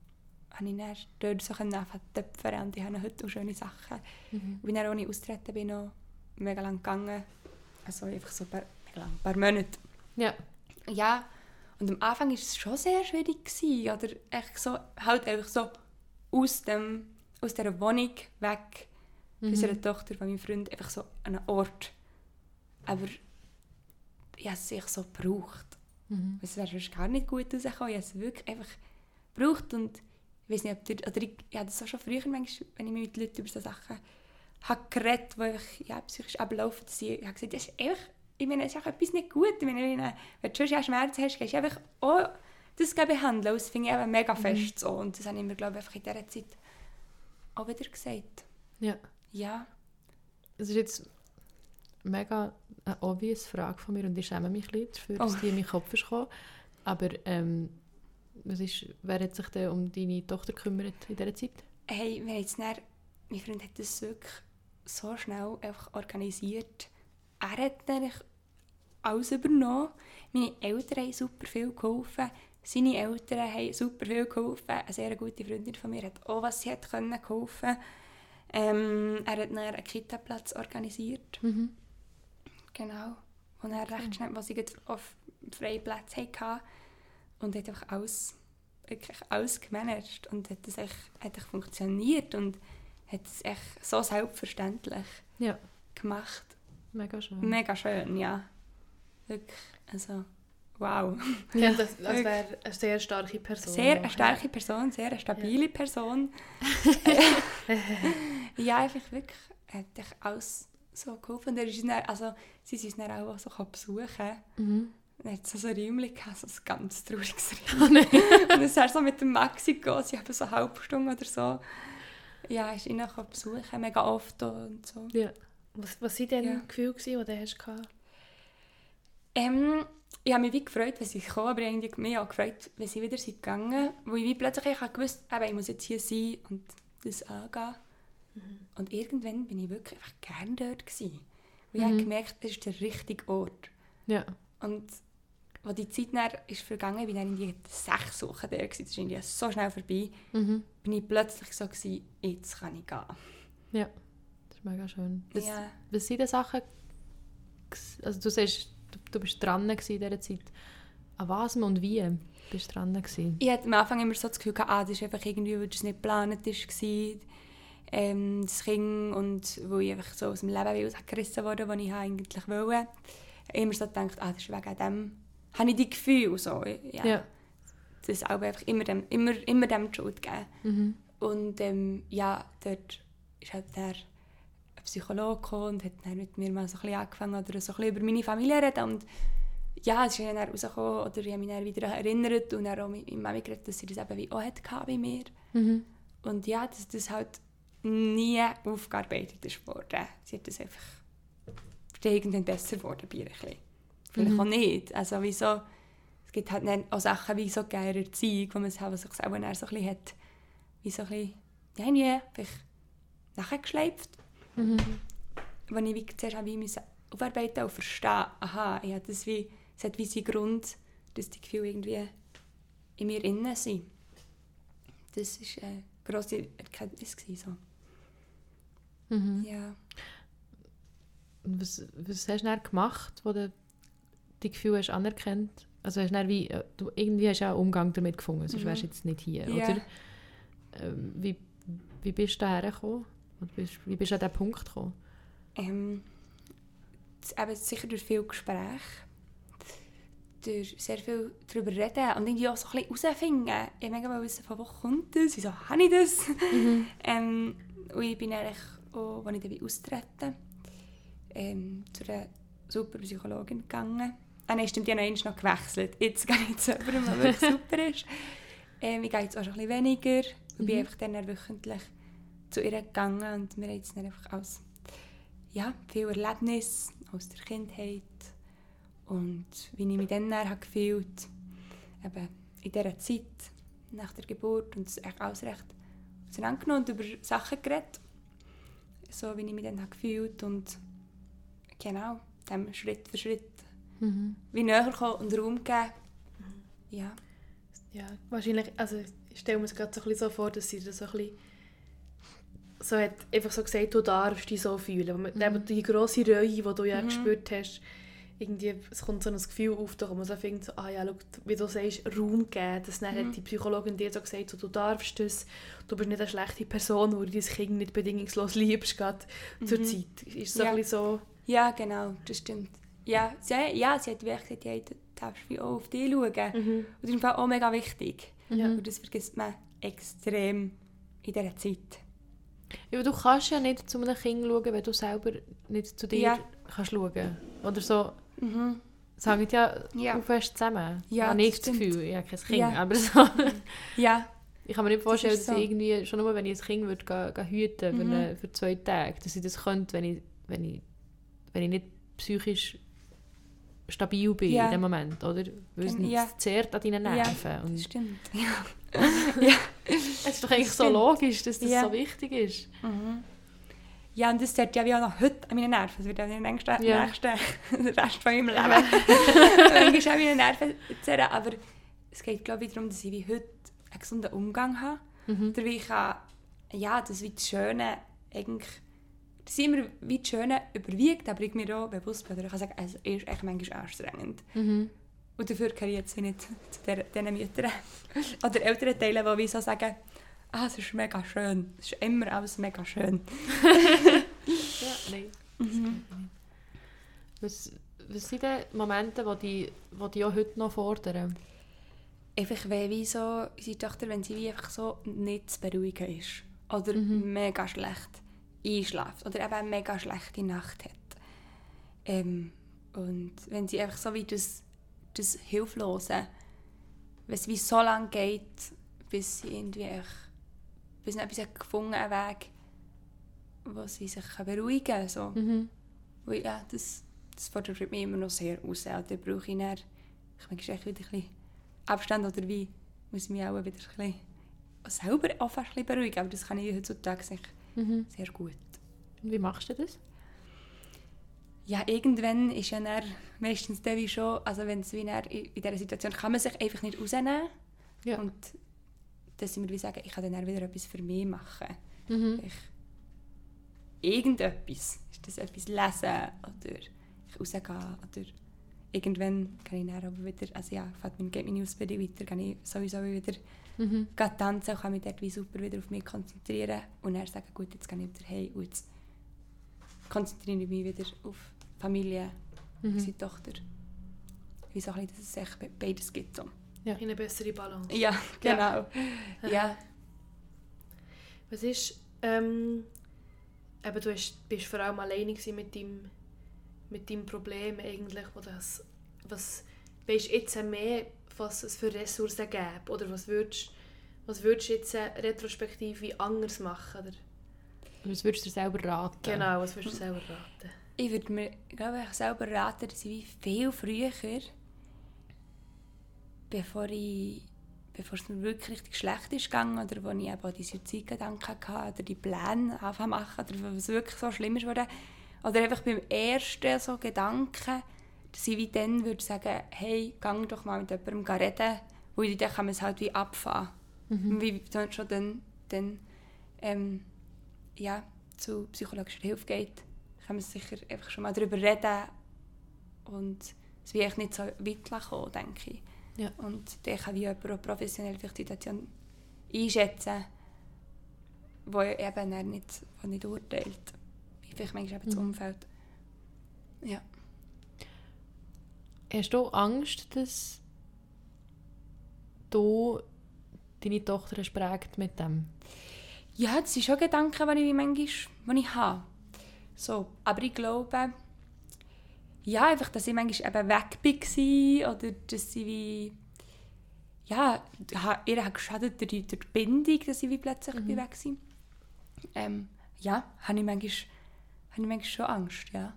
konnte ich dann dort so anfangen zu töpfern und ich habe heute auch schöne Sachen. Und bin dann, als ich austreten bin, noch mega lang gegangen. Also einfach so ein paar Monate. Ja. Ja, und am Anfang war es schon sehr schwierig gewesen, oder echt so, halt einfach so aus dieser Wohnung weg, bei unserer Tochter von meinem Freund, einfach so an einen Ort. Aber ich habe es sich so gebraucht. Es wäre sonst gar nicht gut rausgekommen. Ich habe es wirklich einfach gebraucht und ich weiß nicht, ob ich habe das auch schon früher, manchmal, wenn ich mit Leuten über so Sachen habe geredet, die einfach psychisch ablaufen, dass ich habe gesagt, das ist einfach, ich meine, es ist auch etwas nicht gut. Ich meine, wenn du schon Schmerzen hast, gehst du einfach auch das behandeln. Das finde ich eben mega fest so. Und das habe ich mir, glaube ich, einfach in dieser Zeit auch wieder gesagt. Ja. Ja. Es ist jetzt mega eine obvious Frage von mir und ich schäme mich ein bisschen dafür, dass die in meinen Kopf ist gekommen. Aber wer hat sich denn um deine Tochter gekümmert in dieser Zeit? Hey, mein Freund hat das wirklich so schnell einfach organisiert. Er hat dann alles übernommen. Meine Eltern haben super viel geholfen. Seine Eltern haben super viel geholfen. Eine sehr gute Freundin von mir hat auch, was sie hat können, geholfen. Er hat dann einen Kita-Platz organisiert. Genau. Und er recht schnell, was ich auf freien Platz hatte. Und hat einfach alles gemanagt. Und hat das echt funktioniert. Und hat es echt so selbstverständlich gemacht. Mega schön. Mega schön, ja. Wirklich, also, wow. Ja, das wäre eine sehr starke Person. Sehr eine starke Person, sehr eine stabile Person. Ja, einfach wirklich, hat echt alles so geholfen. Sie sind uns dann auch so besuchen. Dann hat es so ein Räumchen gehabt, so ein ganz trauriges Räumchen. Und es war so mit dem Maxi gegangen, sie haben so eine halbe Stunde oder so. Ja, ist ihn auch besuchen, mega oft und so. Ja. Was waren denn Gefühle, die du hast? Ich habe mich wie gefreut, wenn sie kamen, aber ich habe mich auch gefreut, wenn sie wieder gegangen sind. Wo ich wie plötzlich gewusst habe, ich muss jetzt hier sein und das angehen. Und irgendwann bin ich wirklich einfach gerne dort gewesen. Und ich habe gemerkt, es ist der richtige Ort. Ja. Und als die Zeit dann ist vergangen, ich war dann in 6 Wochen da gewesen, das ist irgendwie so schnell vorbei, bin ich plötzlich so gewesen, jetzt kann ich gehen. Ja, das ist mega schön. Ja. Was sind die Sachen, also du sagst, du bist dran gewesen in dieser Zeit. An was und wie bist du dran gewesen? Ich hatte am Anfang immer so das Gefühl, das ist einfach irgendwie, weil es nicht geplant war, das Kind, und wo ich einfach so aus dem Leben rausgerissen wurde, das ich eigentlich wollte. Ich habe immer so gedacht, das ist wegen dem, habe ich die Gefühle so. Ja. Das auch einfach immer dem die Schuld gegeben. Und dort ist halt ein Psychologe gekommen und hat dann mit mir mal so ein bisschen angefangen oder so ein bisschen über meine Familie zu reden. Und ja, es ist dann rausgekommen, oder ich habe mich dann wieder erinnert und dann auch mit meiner Mami geredet, dass sie das eben wie auch hatte bei mir. Und ja, dass das halt nie aufgearbeitet ist worden. Sie hat das einfach irgendwann besser geworden bei ihr ein bisschen. Vielleicht auch nicht. Also wieso, es gibt halt dann auch Sachen wie so geile Erziehung, wo man sich selber dann so ein bisschen hat, wie so ein bisschen, vielleicht nachgeschleift. Wo ich wie zuerst aufarbeiten und verstehen, aha, ich habe das wie, es hat wie seinen Grund, dass die Gefühle irgendwie in mir innen sind. Das war eine grosse Erkenntnis. So. Ja. Was hast du dann gemacht, wo du die Gefühle hast anerkannt? Also hast du dann du irgendwie hast ja einen Umgang damit gefunden, sonst wärst du jetzt nicht hier, oder? Wie bist du da hergekommen? Wie bist du an diesen Punkt gekommen? Eben sicher durch viele Gespräche, durch sehr viel darüber reden und irgendwie auch so ein bisschen herausfinden. Ich wollte mal wissen, von wo kommt das, wieso habe ich das? Und ich bin eigentlich auch, als ich dann austreten, zu einer super Psychologin gegangen. Nein, stimmt, ich habe noch gewechselt. Jetzt gehe ich zu jemandem, der wirklich super ist. Ich gehe jetzt auch schon ein bisschen weniger. Ich bin einfach dann wöchentlich zu ihr gegangen und wir haben jetzt dann einfach aus viel Erlebnis aus der Kindheit und wie ich mich dann gefühlt habe, in dieser Zeit nach der Geburt, und es alles recht auseinandergenommen und über Sachen geredet, so wie ich mich dann gefühlt und genau, dem Schritt für Schritt wie näher kommen und Raum geben. Ja. Ja, wahrscheinlich, also Ich stelle mir es gerade so ein bisschen so vor, dass sie das so ein bisschen so hat einfach so gesagt, du darfst dich so fühlen. Eben die grosse Reue, die du ja gespürt hast, irgendwie, es kommt so ein Gefühl auf, wo man so findet, so, schau, wie du sagst, Raum geben. Das dann hat die Psychologin dir so gesagt, so, du darfst das, du bist nicht eine schlechte Person, weil du dein Kind nicht bedingungslos liebst, gerade zur Zeit. Ist so ein bisschen so... Ja, genau, das stimmt. Ja, sie hat wirklich gesagt, ja, du darfst wie auch auf dich schauen. Und das ist auch mega wichtig. Und das vergisst man extrem in dieser Zeit. Ja, du kannst ja nicht zu einem Kind schauen, wenn du selber nicht zu dir kannst schauen. Oder so, das hängt ja auch fest zusammen. Ja, habe ich das Gefühl, ich habe kein Kind, aber so. Ja. Ich kann mir nicht vorstellen, dass so. ich irgendwie, schon nur wenn ich ein Kind würde hüten für 2 Tage, dass ich das könnte, wenn ich nicht psychisch stabil bin in dem Moment, oder? Weil es zehrt an deinen Nerven. Ja, das stimmt. Ja. Es ist doch eigentlich so logisch, dass das so wichtig ist. Ja, und das zehrt ja wie auch noch heute an meinen Nerven. Das wird ja den nächsten Rest von meinem Leben manchmal an meinen Nerven zehren. Aber es geht, glaube ich, darum, dass ich wie heute einen gesunden Umgang habe. Oder wie ich kann, das wie das Schöne eigentlich, dass immer wie das Schöne überwiegt, aber ich mir auch bewusst bin. Oder ich kann sagen, es ist echt manchmal anstrengend. Und dafür gehöre ich jetzt nicht zu diesen Müttern oder älteren Teilen, die wie so sagen, es ist mega schön. Es ist immer alles mega schön. Ja, nein. Was sind denn Momente, die auch heute noch fordern? Einfach wie so unsere Tochter, wenn sie wie einfach so nicht zu beruhigen ist. Oder mega schlecht einschläft. Oder eben eine mega schlechte Nacht hat. Und wenn sie einfach so wie das Hilflose, wenn es wie so lange geht, bis sie irgendwie bis sie etwas gefunden hat, einen Weg, wo sie sich beruhigen kann. So. Weil, ja, das fordert mich immer noch sehr raus. Und dann brauche ich dann, ich wieder ein bisschen Abstand oder wie, muss ich mich auch wieder ein bisschen selber auch fast ein bisschen beruhigen. Aber das kann ich heutzutage sehr gut. Und wie machst du das? Ja, irgendwann ist ja dann meistens dann wie schon, also wenn es wie in dieser Situation kann man sich einfach nicht rausnehmen. Ja. Und dass sie mir wie sagen, ich kann dann wieder etwas für mich machen. Irgendetwas. Ist das etwas lesen oder ich rausgehen oder irgendwann kann ich dann aber wieder, also ja, geht meine Ausbildung weiter, kann ich sowieso wieder tanzen und kann mich dort wie super wieder auf mich konzentrieren und dann sagen, gut, jetzt gehe ich wieder heim und jetzt konzentriere ich mich wieder auf Familie, unsere Tochter. Wie so ein bisschen, dass es echt beides gibt. So. Ja. Eine bessere Balance. Ja, genau. Ja. Was ist, eben, du bist vor allem alleine mit deinem Problem eigentlich, was weisst du jetzt mehr, was es für Ressourcen gäbe? Oder was würdest du jetzt retrospektiv anders machen? Oder? Was würdest du dir selber raten? Genau, was würdest du selber raten? Ich würde mir, glaube ich, selber raten, dass ich viel früher, bevor es mir wirklich richtig schlecht ist gegangen oder wo ich eben auch die Suizidgedanken hatte oder die Pläne anfangen machen oder was wirklich so schlimm ist wurde, oder einfach beim ersten so Gedanken, dass ich wie dann würde sagen, hey, geh doch mal mit jemandem reden, weil dann kann man es halt wie abfahren. Wie schon dann zu psychologischer Hilfe geht, kann man sicher einfach schon mal darüber reden und es wird nicht so weit kommen, denke ich. Ja. Und dann kann wie jemand auch professionell die Situation einschätzen, wo eben nicht urteilt. Vielleicht manchmal eben das Umfeld. Ja. Hast du Angst, dass du deine Tochter hast prägt mit dem? Ja, das sind schon Gedanken, die ich habe. So, aber ich glaube, ja, einfach, dass ich manchmal eben weg war oder dass sie wie, ja, ihr hat geschadet durch die Bindung, dass sie wie plötzlich weg war. Ja, habe ich manchmal schon Angst, ja.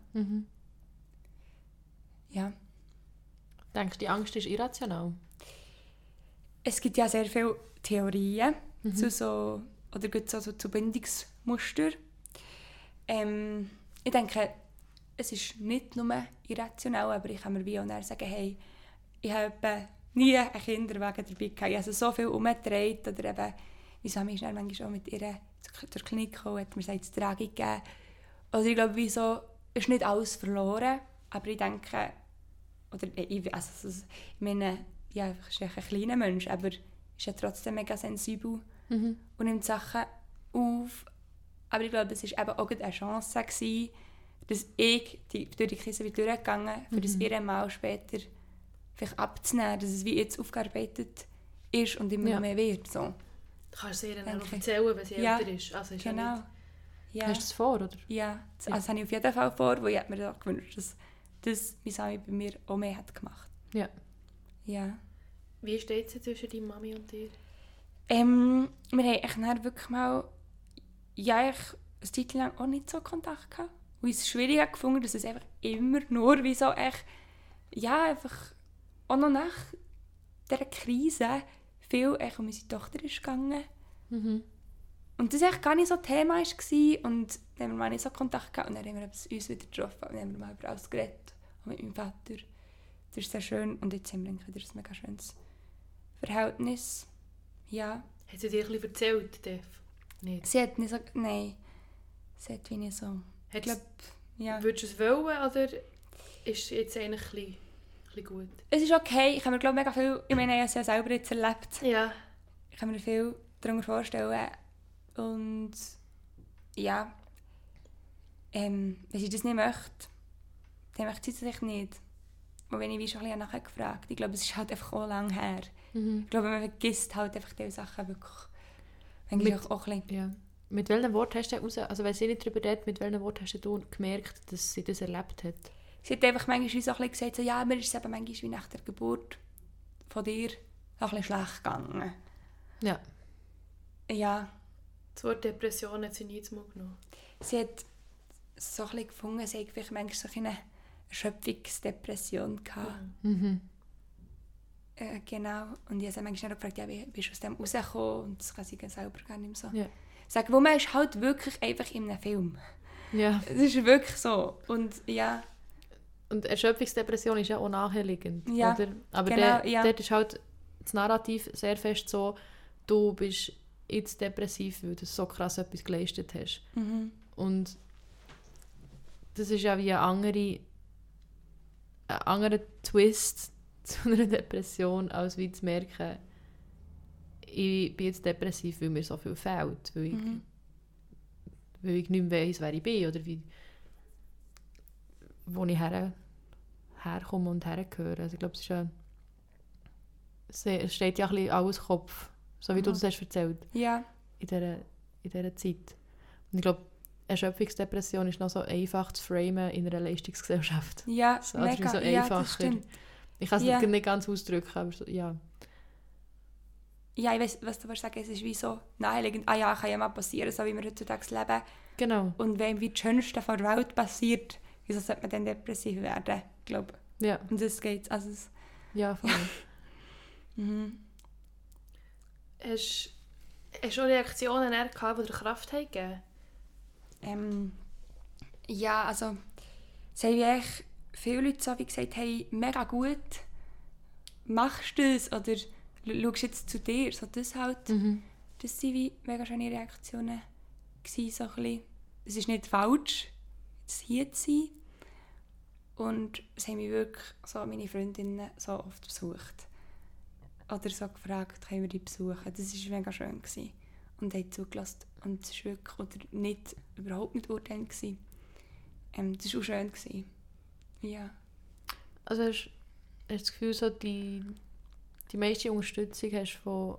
Ja. Denkst du, die Angst ist irrational? Es gibt ja sehr viele Theorien zu Bindungsmustern. Ich denke, es ist nicht nur irrational, aber ich kann mir wie auch sagen, hey, ich habe nie einen Kinderwagen dabei gehabt. Also so viel umgedreht oder eben, wie Sami ist dann manchmal auch mit ihr zur Klinik gekommen, hat mir gesagt, Trage gegeben. Also ich glaube, wieso ist nicht alles verloren, aber ich denke, oder also, ich meine, ja, er ist ein kleiner Mensch, aber ist ja trotzdem mega sensibel und nimmt Sachen auf. Aber ich glaube, es war eben auch eine Chance gewesen, dass ich durch die Krise wieder durchgegangen bin, für das ihr mal später vielleicht abzunehmen, dass es wie jetzt aufgearbeitet ist und immer noch mehr wird. So. Du kannst es ihr dann auch erzählen, wenn sie älter ist. Also ist genau. Ja. Hast du das vor, oder? Ja, das habe ich auf jeden Fall vor, wo ich mir da gewünscht, dass mein Sami bei mir auch mehr hat gemacht. Ja. Ja. Wie steht es zwischen deiner Mami und dir? Wir haben dann wirklich mal eine Zeit lang auch nicht so Kontakt gehabt. Und es schwierig gefunden, dass es einfach immer nur wie so einfach auch noch nach dieser Krise viel um unsere Tochter ist gegangen. Und das eigentlich gar nicht so Thema war. Und dann haben wir mal nicht so Kontakt gehabt. Und dann haben wir uns wieder getroffen und dann haben wir mal über alles geredet. Auch mit meinem Vater. Das ist sehr schön. Und jetzt haben wir wieder ein mega schönes Verhältnis. Ja. Hat sie dir ein bisschen erzählt, Def? Nicht? Sie hat nicht so... Nein. Sie hat wie nicht so... Ich glaube, ja. Würdest du es wollen oder ist es jetzt eigentlich ein bisschen gut? Es ist okay. Ich kann mir glaube mega viel... Ich meine, ich habe es ja selber jetzt erlebt. Ja. Ich kann mir viel darunter vorstellen. Und ja, wenn sie das nicht möchte, dann möchte sie es sich nicht. Und wenn ich wie schon ein bisschen nachher gefragt, ich glaube, es ist halt einfach auch lang her. Ich glaube, man vergisst halt einfach diese Sachen wirklich. Auch ein bisschen. Ja. Mit welchen Worten hast du also wenn sie nicht darüber redet, mit welchen Worten hast du gemerkt, dass sie das erlebt hat? Sie hat einfach manchmal so ein bisschen gesagt, so, ja, mir ist es eben manchmal wie nach der Geburt von dir ein bisschen schlecht gegangen. Ja. Ja. Das Wort Depression hat sie nie zum Mund genommen. Sie hat so ein bisschen gefunden, sie hat manchmal so eine Erschöpfungsdepression gehabt. Genau. Und ich habe manchmal gefragt, ja, wie bist du aus dem rausgekommen? Und das kann sie selber gar nicht mehr so sagen. Wo man ist halt wirklich einfach in einem Film. Ja. Das ist wirklich so. Und ja. Und Erschöpfungsdepression ist ja auch nachliegend. Ja, oder? Aber genau, dort ist halt das Narrativ sehr fest so, du bist jetzt depressiv, weil du so krass etwas geleistet hast. Und das ist ja wie ein anderer Twist zu einer Depression, als wie zu merken, ich bin jetzt depressiv, weil mir so viel fehlt, weil ich nicht mehr weiss, wer ich bin oder wo ich herkomme und hergehöre. Also ich glaube, es steht ja ein bisschen alles Kopf, so wie du das hast erzählt. Ja. In dieser Zeit. Und ich glaube, Erschöpfungsdepression ist noch so einfach zu framen in einer Leistungsgesellschaft. Ja, so, mega. so Ja, das stimmt. Ich kann es nicht ganz ausdrücken, aber so, ja. Ja, ich weiss, was du sagen willst. Es ist wie so naheliegend. Ah ja, kann ja mal passieren, so wie wir heutzutage leben. Genau. Und wenn wie das Schönste von der Welt passiert, wieso sollte man dann depressiv werden? Ich glaube. Ja. Und das geht. Also ja, voll. Hast du schon Reaktionen gehabt, die dir Kraft haben gegeben? Ja, also es haben eigentlich viele Leute so wie gesagt, hey, mega gut, machst du das oder schaust jetzt zu dir, so das halt. Das waren wie mega schöne Reaktionen gewesen, so ein bisschen. Es ist nicht falsch, jetzt hier zu sein. Und es haben mich wirklich so meine Freundinnen so oft besucht. Oder so gefragt, können wir die besuchen. Das war mega schön gewesen. Und haben zugelassen. Und es war wirklich überhaupt nicht urteilend gewesen. Das war auch schön gewesen. Ja. Also hast du das Gefühl, so die meiste Unterstützung hast von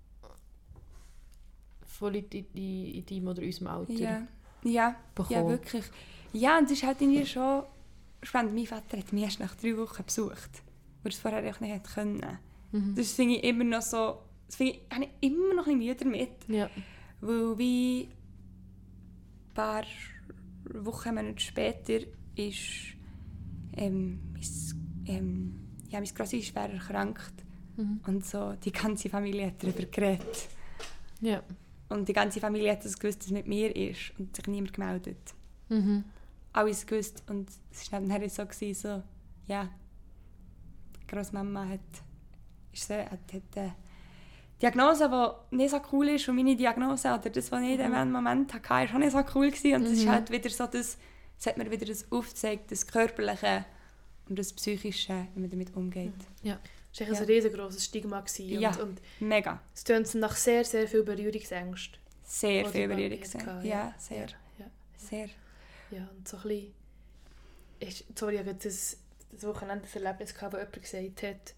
Leuten in deinem oder unserem Alter bekommen? Ja, wirklich. Ja, und es ist halt irgendwie schon spannend. Mein Vater hat mich erst nach 3 Wochen besucht, wo er es vorher auch nicht konnte. Das finde ich immer noch so, habe ich immer noch ein bisschen Mühe damit. Ja. Weil wie ein paar Wochen, Monate später ist meine Grossi schwer erkrankt. Und so, die ganze Familie hat darüber geredet. Ja. Und die ganze Familie hat das gewusst, dass es mit mir ist und sich niemand gemeldet. Alles gewusst. Und es war dann so, ja, die Grossmama hat ist sie, hat eine Diagnose, die nicht so cool ist und meine Diagnose oder das, was ich in dem Moment hatte, war auch nicht so cool gewesen. Und es ist halt wieder so, es hat mir wieder das aufgezeigt, das Körperliche und das Psychische, wie man damit umgeht. Ja. Das war ein riesengroßes Stigma. Und mega. Es tönt nach sehr, sehr viel Berührungsängste. Sehr viel Berührungsängste. Ja, sehr. Ja. Sehr. Ja, und so ein bisschen... Sorry, ich hatte das Wochenende ein Erlebnis gehabt, wo jemand gesagt hat,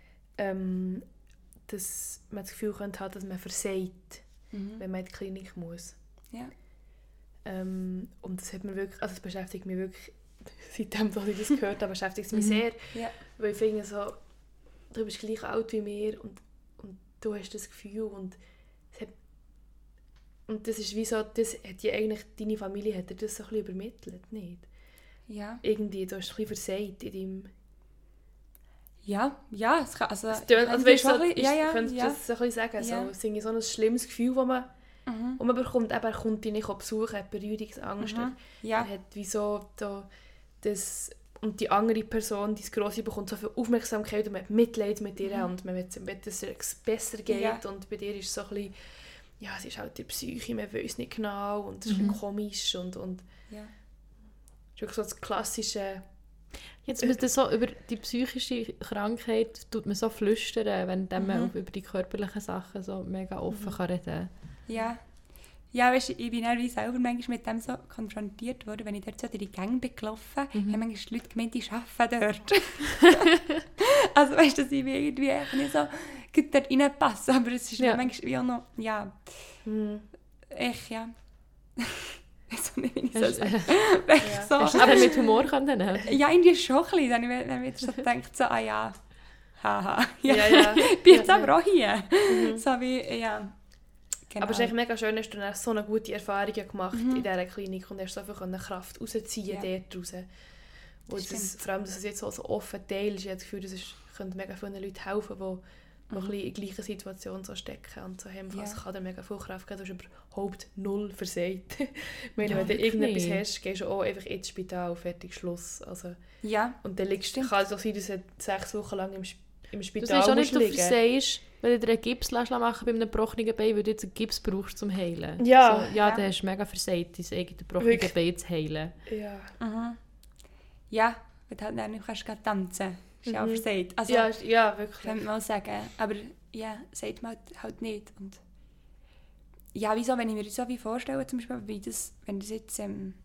dass man das Gefühl könnte haben, dass man versagt, wenn man in die Klinik muss. Ja. Und das hat mir wirklich... Also das beschäftigt mich wirklich... Seitdem ich das gehört habe, beschäftigt es mich sehr. Ja. Weil ich finde so... Du bist gleich alt wie mir und du hast das Gefühl und das ist wie so, das hat ja eigentlich, deine Familie hat dir das so ein bisschen übermittelt, nicht? Ja. Irgendwie, du hast ein bisschen versagt in deinem... Ja, es kann, also... weißt du, so, könnte das so ein bisschen sagen, ja. so, es ist so ein schlimmes Gefühl, das man bekommt, eben, er kommt dich nicht besuchen, hat Berührungsangst, er hat wie so das... Und die andere Person, die Grosse, bekommt so viel Aufmerksamkeit und man hat Mitleid mit ihr und man will, dass es besser geht. Ja. Und bei dir ist es so ein bisschen, ja, es ist halt die Psyche, man weiß nicht genau und es ist ein bisschen komisch. Und ja. ist wirklich so das klassische... Jetzt müsste so über die psychische Krankheit tut man so flüstern, wenn man über die körperlichen Sachen so mega offen kann reden. Ja. Ja, weißt, ich bin auch selber manchmal mit dem so konfrontiert worden, wenn ich dort so durch die Gänge bin gelaufen, haben manchmal die Leute gemeint, ich arbeite dort. Also weißt du, dass ich irgendwie nicht so gut dort reinpasse, aber es ist manchmal wie auch noch, ja, ja. Ich weiß nicht, wie ich so sage. So, hast du das mit Humor können? Ja, irgendwie schon ein bisschen, wenn ich so denke, so, ja, haha, ja. Ich bin jetzt aber auch hier. So wie, ja. Genau. Aber es ist eigentlich mega schön, dass du dann so eine gute Erfahrung gemacht in dieser Klinik und hast so viel Kraft rausziehen dort raus. Vor allem, dass es jetzt so offen Teil ist, ich habe das Gefühl, das könnte mega vielen Leuten helfen, die noch in der gleichen Situation so stecken und so haben. Es kann dir mega viel Kraft geben, du hast überhaupt null versagt. Ich meine, wenn du irgendetwas hast, gehst du auch einfach ins Spital, fertig, Schluss. Also, und dann kann es auch sein, dass du 6 Wochen lang im Spital musst liegen. Du sagst auch nicht, du versagst, wenn du dir einen Gips machen bei einem gebrochenen Bein, weil du jetzt einen Gips brauchst zum Heilen. Ja. So, dann hast du mega versagt, dein eigenes gebrochene Bein zu heilen. Ja. Ja, weil du halt nicht kannst tanzen. Das ist ja auch versagt. Also, ja, wirklich. Könnte man auch sagen. Aber ja, sagt man halt nicht. Und ja, wieso, wenn ich mir das so wie vorstelle, zum Beispiel, wenn das jetzt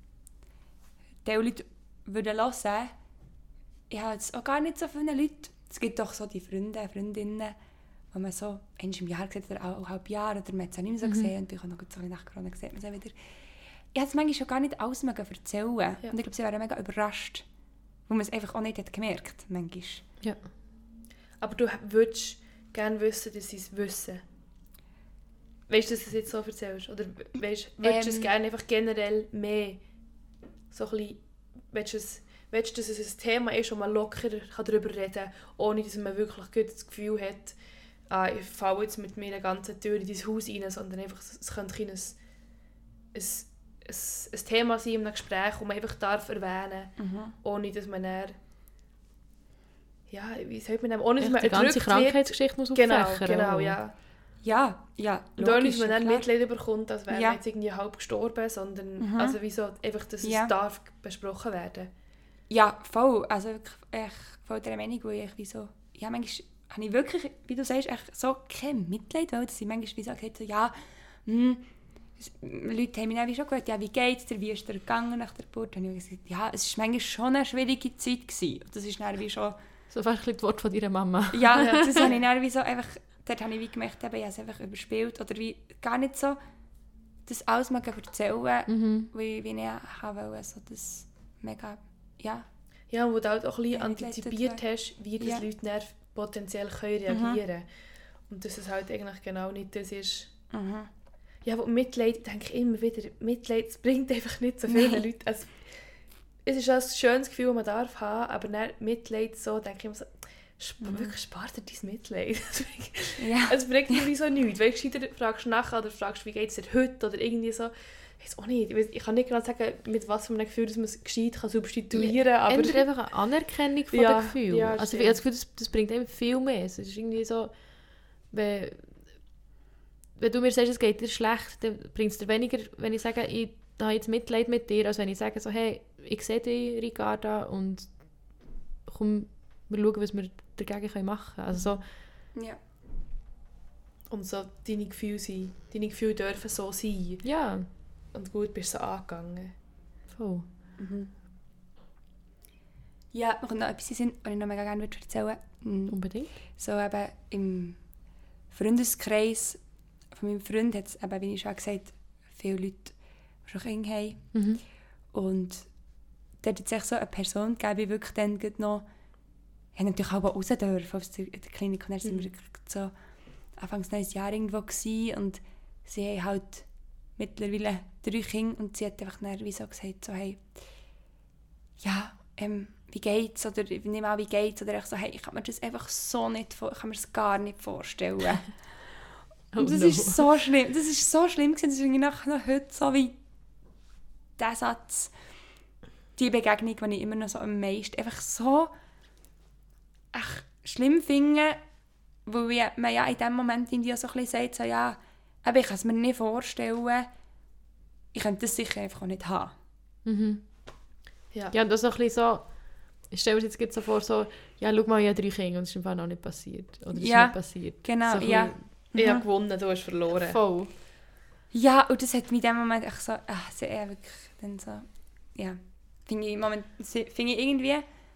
die Leute würden hören, ich habe jetzt auch gar nicht so viele Leute. Es gibt doch so die Freunde, Freundinnen, wo man so einmal im Jahr sieht oder auch ein halbes Jahr oder man hat es auch nicht mehr so gesehen und ich habe noch so nach Corona gesehen, man wieder. Ich habe es manchmal schon gar nicht alles erzählen. Ja. Und ich glaube, sie wären mega überrascht, weil man es einfach auch nicht gemerkt hat, manchmal. Ja. Aber du würdest gerne wissen, dass sie es wissen. Weißt du, dass du es jetzt so erzählst? Oder würdest du es gerne einfach generell mehr so ein bisschen, willst du, dass es ein Thema ist, wo man lockerer darüber reden kann, ohne dass man wirklich das Gefühl hat, ich falle jetzt mit meiner ganzen Tür in dein Haus rein, sondern einfach, es könnte ein Thema sein in einem Gespräch, das man einfach erwähnen darf, ohne dass man dann, wie sagt man das, ohne dass man die ganze Krankheitsgeschichte muss auffächern. Genau, ja. Ja, und ohne dass man dann Mitleid bekommt, als wäre man jetzt irgendwie halb gestorben, sondern also wieso, einfach, dass es darf besprochen werden. Ja, voll. Also ich voll der Meinung, wo ich wieso, ja, manchmal habe ich wirklich, wie du sagst, echt so kein Mitleid, weil sie manchmal wie so gesagt so, Leute haben mich dann schon gefragt, ja, wie geht's dir, wie ist dir gegangen nach der Geburt? Und ich habe gesagt, ja, es war manchmal schon eine schwierige Zeit gewesen. Und das ist dann wie schon... So fast ein das Wort von deiner Mama. Ja, das habe ich dann wie so einfach, dort habe ich wie gemerkt, ich habe es einfach überspielt oder wie gar nicht so das alles mal erzählen, wie ich wollte, also das mega... Ja, und wo du halt auch ein bisschen antizipiert hast, wie die Leute dann potenziell reagieren können. Und dass es halt eigentlich genau nicht das ist. Ja, aber Mitleid, denke ich immer wieder, Mitleid bringt einfach nicht so viele Leute. Also, es ist ein schönes Gefühl, das man darf haben, aber dann Mitleid so, denke ich immer so, Wirklich spart dir dein Mitleid. Ja. Es bringt mir so nichts. Weißt du, fragst du nachher oder fragst, wie geht es dir heute oder irgendwie so. Ich weiß auch nicht. Ich kann nicht genau sagen, mit was für einem Gefühl dass man es gescheit kann substituieren kann. Ändert einfach eine Anerkennung von den Gefühlen. Ja, also ich habe das Gefühl, das bringt einem viel mehr. Es ist irgendwie so, wenn du mir sagst, es geht dir schlecht, dann bringt es dir weniger, wenn ich sage, ich habe jetzt Mitleid mit dir, als wenn ich sage, so, hey, ich sehe dich, Ricarda, und komm, wir schauen, was wir dagegen machen können. Also so, Ja. Und so deine Gefühle dürfen so sein. ja, Und gut bist du so angegangen. voll. Ja, mir kommt noch etwas in den Sinn, was ich noch mega gerne erzählen würde. Unbedingt. So eben im Freundeskreis von meinem Freund hat es eben, wie ich schon gesagt habe, viele Leute, die schon Kinder haben. Mhm. Und dort hat es echt so eine Person gegeben, die wirklich dann gerade noch, ja, natürlich auch raus dürfen aus der Klinik. Und dann sind wir so anfangs neues Jahr irgendwo gewesen, und sie haben halt mittlerweile 3 Kinder und sie hat einfach dann wie so gesagt, so, hey, ja, wie geht's? Oder ich nehme an, wie geht's? Oder ich so, hey, ich kann mir das einfach so nicht, ich kann mir das gar nicht vorstellen. Und das ist so schlimm. Das ist so schlimm gewesen. Das ist irgendwie noch heute so wie der Satz, die Begegnung, die ich immer noch so am meisten einfach so schlimm finde, weil man ja in dem Moment irgendwie so ein bisschen sagt, so, ja, aber ich kann es mir nicht vorstellen, ich könnte das sicher einfach auch nicht haben. Mhm. Ja. Ja, und das ist so ein bisschen so, ich stelle mir jetzt gerade so vor, so, ja, schau mal, ich habe 3 Kinder und es ist im Fall noch nicht passiert. Oder es ist Ja, nicht passiert. genau, So ein ja. bisschen- Ich habe gewonnen, du hast verloren. Voll. Ja, und das hat mich in dem Moment echt so, sehr wirklich dann so, ja, finde ich irgendwie,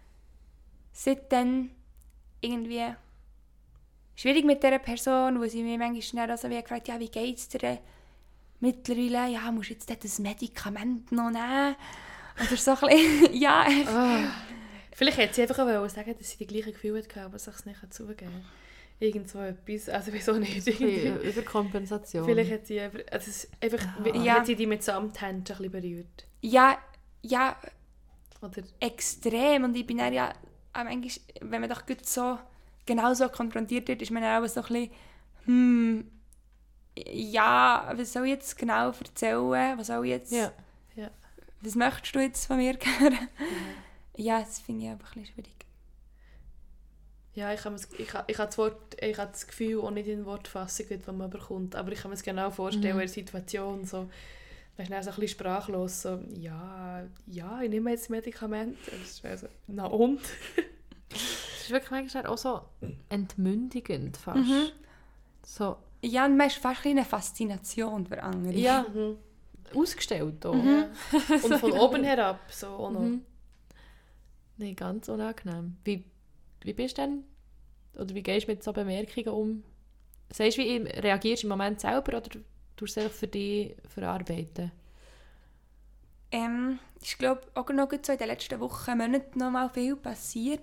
seitdem irgendwie schwierig mit dieser Person, wo sie mir manchmal schnell also wie gefragt, ja, wie geht's dir denn mittlerweile? Ja, musst du jetzt das Medikament noch nehmen? Oder so ein bisschen, ja. Vielleicht hätte sie einfach auch wollen sagen, dass sie die gleichen Gefühle hatte, aber sich es nicht zugeben kann. Irgend so etwas, also wieso nicht? Irgendwie. Überkompensation. Vielleicht hat sie hat sie die mit Samthändchen ein bisschen berührt. Ja, Oder? extrem. Und ich bin dann ja, manchmal, wenn man doch gut so genau so konfrontiert wird, ist man dann auch so ein bisschen, ja, was soll ich jetzt genau erzählen? Was soll ich jetzt, Ja. was möchtest du jetzt von mir hören? Ja, das finde ich einfach ein bisschen schwierig. Ja, ich habe das Gefühl auch nicht in Wort fassen, das man bekommt. Aber ich kann mir es genau vorstellen, in der Situation. So, dann ist dann so ein bisschen sprachlos. So, ja, ich nehme jetzt Medikamente. Das wäre so, na und? Es ist wirklich manchmal auch so entmündigend fast. So, Ja, und man ist fast eine Faszination für andere. ja, ausgestellt auch. Ja. Und von oben herab. So auch noch. Nein, ganz unangenehm. Wie bist du denn? Oder wie gehst du mit so Bemerkungen um? Sagst du, wie reagierst du im Moment selber oder tust du es einfach für dich verarbeiten? Ich glaube, auch noch so in den letzten Wochen, Monaten noch mal viel passiert.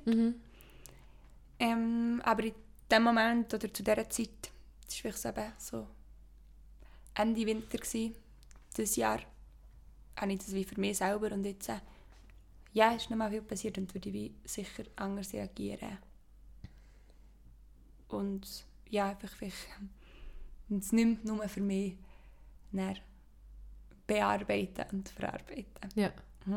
Aber in dem Moment oder zu dieser Zeit, das war vielleicht eben so Ende Winter gewesen, dieses Jahr, habe ich das wie für mich selber und jetzt ja, es ist noch mal viel passiert und würde ich wie sicher anders reagieren. Und ja, einfach vielleicht es nicht nur für mich dann bearbeiten und verarbeiten. Ja.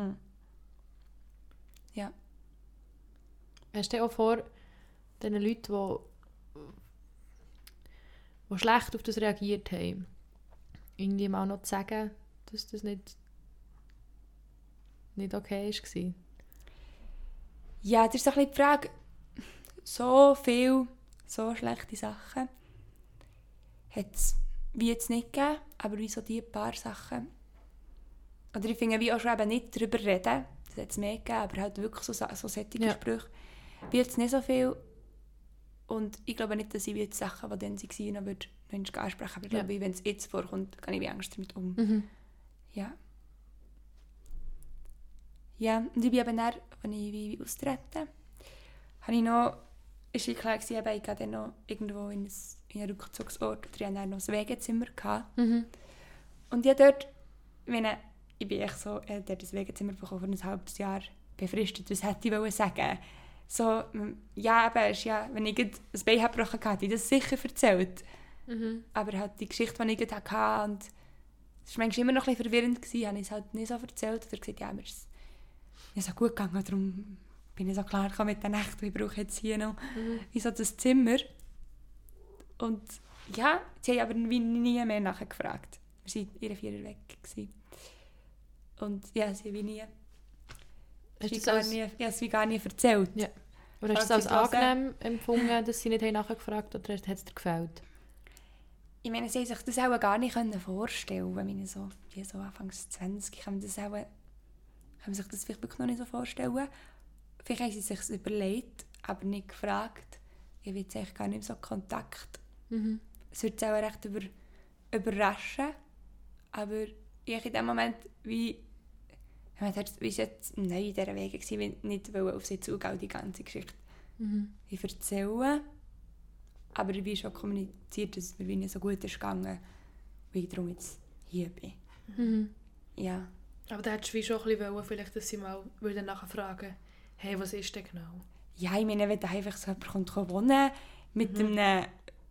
Ja. Hast du dir auch vor, den Leuten, die schlecht auf das reagiert haben, irgendwie mal noch zu sagen, dass das nicht okay war? Ja, das ist so ein bisschen die Frage, so viel, so schlechte Sachen hat es wie jetzt nicht gegeben, aber wie so die paar Sachen. Oder ich finde, wie auch schon eben nicht darüber reden, das hat es mehr gegeben, aber halt wirklich so solche Sprüche. Wie jetzt nicht so viel. Und ich glaube nicht, dass ich wie jetzt Sachen, die dann waren, noch würde Menschen ansprechen. Aber ich glaube, wenn es jetzt vorkommt, gehe ich wie Angst damit um. Ja. Ja, und ich bin eben dann, als ich wie austrete, habe ich noch, ist wie klar gewesen, ich gehe dann noch irgendwo in einen Rückzugsort, oder ich hatte dann noch ein Wegezimmer gehabt. Und ich dort, ich bin echt so, dort ein Wegezimmer bekommen für ein halbes Jahr befristet. Was hätte ich sagen? so, ja, eben, ist ja, wenn ich gerade ein Bein gebrochen hatte, hätte ich das sicher erzählt. Aber halt die Geschichte, die ich gerade hatte, und es war manchmal immer noch ein bisschen verwirrend, habe ich es halt nicht so erzählt oder gesagt, ja, mir ist es so gut gegangen, darum bin ich so klar mit der Nacht, ich brauche jetzt hier noch in so das Zimmer. Und ja, sie haben aber wie nie mehr nachher gefragt. Wir waren ihre 4 weg. Und ja, sie haben wie nie... Ich habe es wie gar nie erzählt. Ja. Oder hast du es als angenehm empfunden, dass sie nicht nachgefragt haben, oder hat es dir gefällt? Ich meine, sie haben sich das auch gar nicht vorstellen können. Ich meine, so Anfangs 20 kann man sich das vielleicht wirklich noch nicht so vorstellen. Vielleicht haben sie sich das überlegt, aber nicht gefragt. Ich will jetzt eigentlich gar nicht so Kontakt. Es wird auch recht überraschen. Aber ich in dem Moment wie es jetzt neu in dieser Wege gewesen, nicht auf sie zugehen, die ganze Geschichte. Ich erzähle, aber ich habe schon kommuniziert, dass es mir nicht so gut ist gegangen, wie ich darum jetzt hier bin. Ja. Aber da hättest du schon ein bisschen wollen, vielleicht, dass sie mal nachher fragen, hey, was ist denn genau? Ja, ich meine, wenn da einfach so jemand kommt wohnen mit einem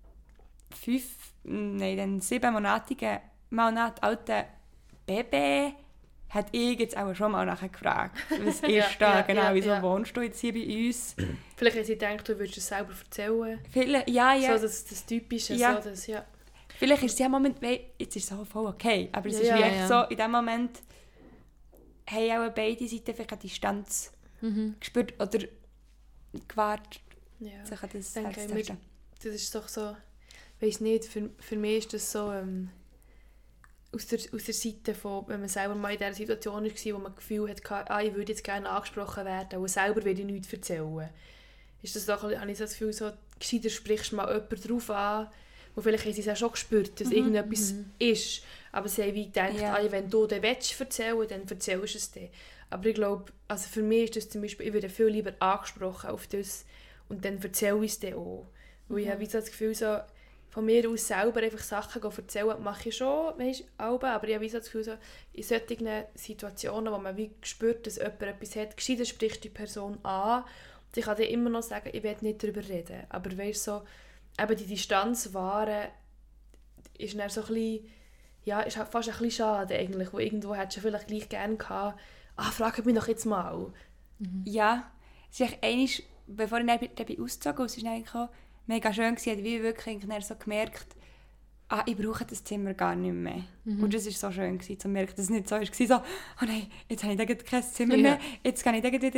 7 Monate alten Baby, hat ich jetzt auch schon mal nachher gefragt, was ist da wieso wohnst du jetzt hier bei uns? Vielleicht haben sie gedacht, du würdest es selber erzählen. Ja. So das Typische, ja. So das, ja. Vielleicht ist es ja im Moment, jetzt ist es auch voll okay, aber es ist wie echt so, in dem Moment haben auch beide Seiten vielleicht eine Distanz gespürt oder gewartet, sich an das herzusetzen. Das ist doch so, ich weiss nicht, für mich ist das so aus der Seite von, wenn man selber mal in dieser Situation war, wo man das Gefühl hatte, ich würde jetzt gerne angesprochen werden, aber selber will ich nichts erzählen. Ist das doch, habe ich so das Gefühl, so, gescheiter sprichst du mal jemanden drauf an, wo vielleicht haben sie es auch schon gespürt, dass irgendetwas ist, aber sie haben wie gedacht, wenn du das erzählen willst, dann erzählst du es dir. Aber ich glaube, also für mich ist das zum Beispiel, ich werde viel lieber angesprochen auf das und dann erzähle ich es dir auch. Weil ich habe wie so das Gefühl, so, von mir aus selber einfach Sachen erzählen, mache ich schon, weißt, aber ich habe so das Gefühl, so, in solchen Situationen, wo man wie spürt, dass jemand etwas hat, gescheiter spricht die Person an und ich kann dann immer noch sagen, ich will nicht darüber reden, aber weißt, so, eben die Distanz wahren, ist dann so ein bisschen, ja, ist halt fast ein bisschen schade eigentlich, wo irgendwo hättest du vielleicht gleich gerne gehabt, frag mich doch jetzt mal. Ja, es ist einmal, bevor ich dann ausgezogen bin, es ist eigentlich auch mega schön gewesen, wie wirklich so gemerkt, ich brauche das Zimmer gar nicht mehr. Und das war so schön gewesen, zu merken, dass es nicht so war, so, oh nein, jetzt habe ich kein Zimmer mehr, jetzt kann ich wieder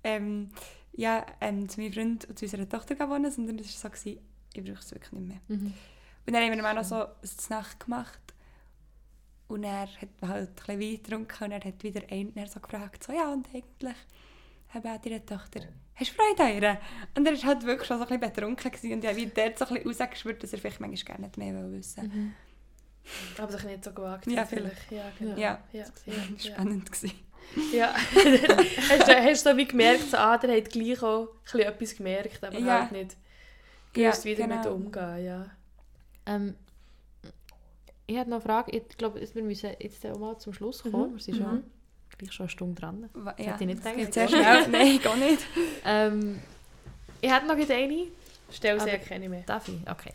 zu meinem Freund und zu unserer Tochter wohnen, sondern es war so gewesen, ich brauche es wirklich nicht mehr. Und dann haben wir auch noch so eine Nacht gemacht und er hat halt ein bisschen Wein getrunken und er hat wieder einer so gefragt, so, ja, und eigentlich habe ich deine Tochter, hast du Freude an ihr? Und er war halt wirklich schon so ein bisschen betrunken gewesen und ich habe dort so ein bisschen rausgespürt, dass er vielleicht manchmal gerne nicht mehr wissen will. Aber sich nicht so gewagt. Ja, vielleicht. Ja, genau. Ja. Spannend gewesen. Ja. hast du so wie gemerkt, der hat gleich auch etwas gemerkt, aber halt nicht gewusst, wie damit umgehen. Ja. Ich habe noch eine Frage. Ich glaube, wir müssen jetzt auch mal zum Schluss kommen. Wir sind schon gleich schon eine Stunde dran. Das hätte ich nicht gedacht. Sehr schnell. Nein, gar nicht. Ich hätte noch eine. Stell sie keine mehr. Darf ich? Okay.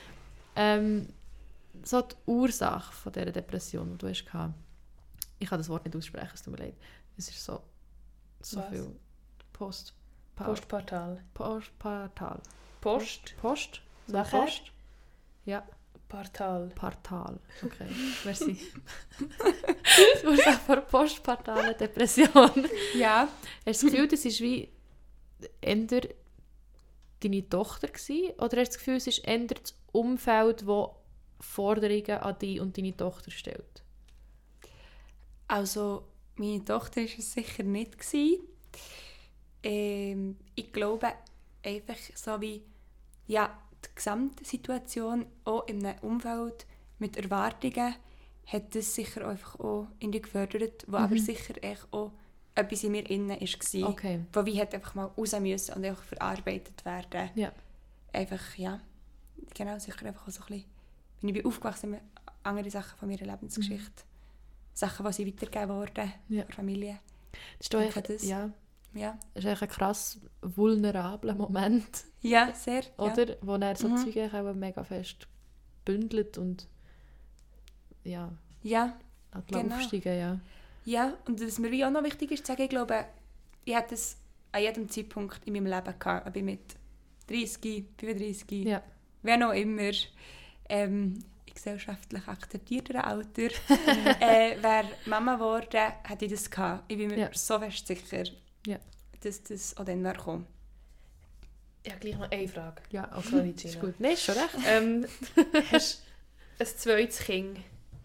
So die Ursache von dieser Depression, die du hast gehabt. Ich kann das Wort nicht aussprechen, es tut mir leid. Es ist so viel Postpartal. Post? Nachher? Post? Ja. Partal. Okay, merci. Das Ursache von postpartalen Depression. Ja. Hast du das Gefühl, das war wie eher deine Tochter gewesen, oder hast du das Gefühl, es ist eher das Umfeld, das Forderungen an dich und deine Tochter stellt? Also, meine Tochter war es sicher nicht. Ich glaube einfach so wie, ja, die Gesamtsituation auch in einem Umfeld mit Erwartungen hat das sicher einfach auch in dir gefördert, wo aber sicher auch etwas in mir innen war, okay. Wo wie halt einfach mal raus müssen und einfach verarbeitet werden. Ja. Einfach, ja, genau, sicher einfach auch so ein bisschen, bin ich aufgewachsen mit anderen Sachen von meiner Lebensgeschichte. Sachen, die sie weitergegeben wurden, der Familie. Das ist doch echt, ja. Ja. Das ist eigentlich ein krass vulnerabler Moment, Ja, sehr. oder? Wo er so Mhm. Zeug auch mega fest bündelt und ja, Ja. hat Genau. aufsteigen, ja. Ja, und was mir wie auch noch wichtig ist zu sagen, ich glaube, ich hatte das an jedem Zeitpunkt in meinem Leben gehabt. Ob ich mit 30, 35, Ja. wer noch immer, in gesellschaftlich akzeptierteren Alter, wäre Mama geworden, hätte ich das gehabt. Ich bin mir Ja. so fest sicher, Ja. dass das auch dann wäre gekommen. Ich habe gleich noch eine Frage. Ja, okay. Sorry, Ist Gina. gut. Nein, ist schon recht. Hast du ein zweites Kind?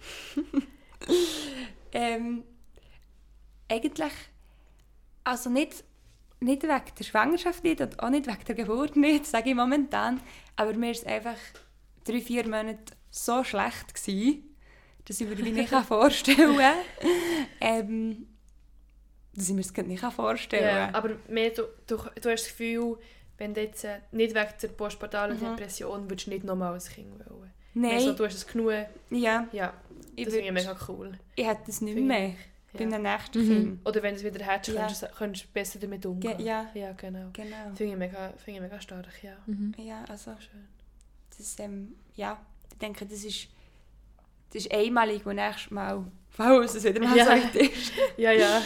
Eigentlich, also nicht wegen der Schwangerschaft nicht und auch nicht wegen der Geburt nicht, sage ich momentan, aber mir war es einfach 3-4 Monate so schlecht gewesen, dass ich mir das nicht vorstellen kann. Dass ich mir das nicht vorstellen Ja, kann. aber mehr, du hast das Gefühl, wenn du jetzt nicht wegen der postpartalen Mhm. Depression würdest du nicht nochmal ein Kind wollen. Nein, Also, du hast es genug. ja, Ja, ich, das finde ich würd- mega cool. ich hätte das nicht Finde mehr bei Ja. einem nächsten Mhm. Kind. Oder wenn du es wieder hättest, Ja. könntest du besser damit umgehen. Ja, Ja, genau. genau. Finde ich mega stark, ja. Mhm. Ja, also Schön. das, ja, ich denke, das ist einmalig und nächstes Mal, falls es wieder mal Ja. so weit ist. Ja, ja.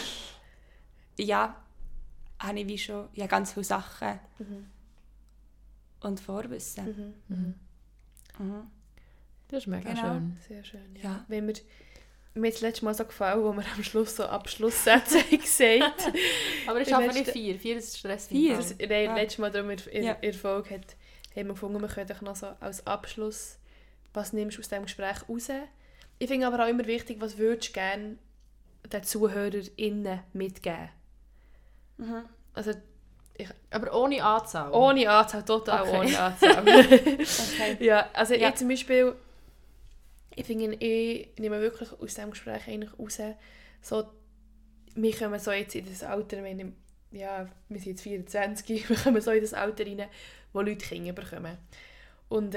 Ja, habe ich wie schon ganz viele Sachen Mhm. und Vorwissen. Mhm. Mhm. Mhm. Das ist mega Genau. schön. Sehr schön, ja. Ja. Wenn mir das letzte Mal so gefallen, wo wir am Schluss so Abschlusssätze haben gesagt. Aber ich Die schaffe letzte- nicht 4. 4 ist Stress. 4? Das, nein, Ah. letztes Mal darum in Ja. der Folge haben wir gefunden, wir können doch noch so als Abschluss, was nimmst du aus diesem Gespräch raus? Ich finde aber auch immer wichtig, was würdest du gerne den ZuhörerInnen mitgeben? Mhm. Also Aber ohne Anzahl. ohne Anzahl, total Okay. ohne Anzahl. Okay. Ja, also Ja. ich zum Beispiel, ich finde, ich nehme wirklich aus diesem Gespräch eigentlich raus, so, wir kommen so jetzt in das Alter, wenn ja, wir sind jetzt 24, wir kommen so in das Alter rein, wo Leute Kinder bekommen. Und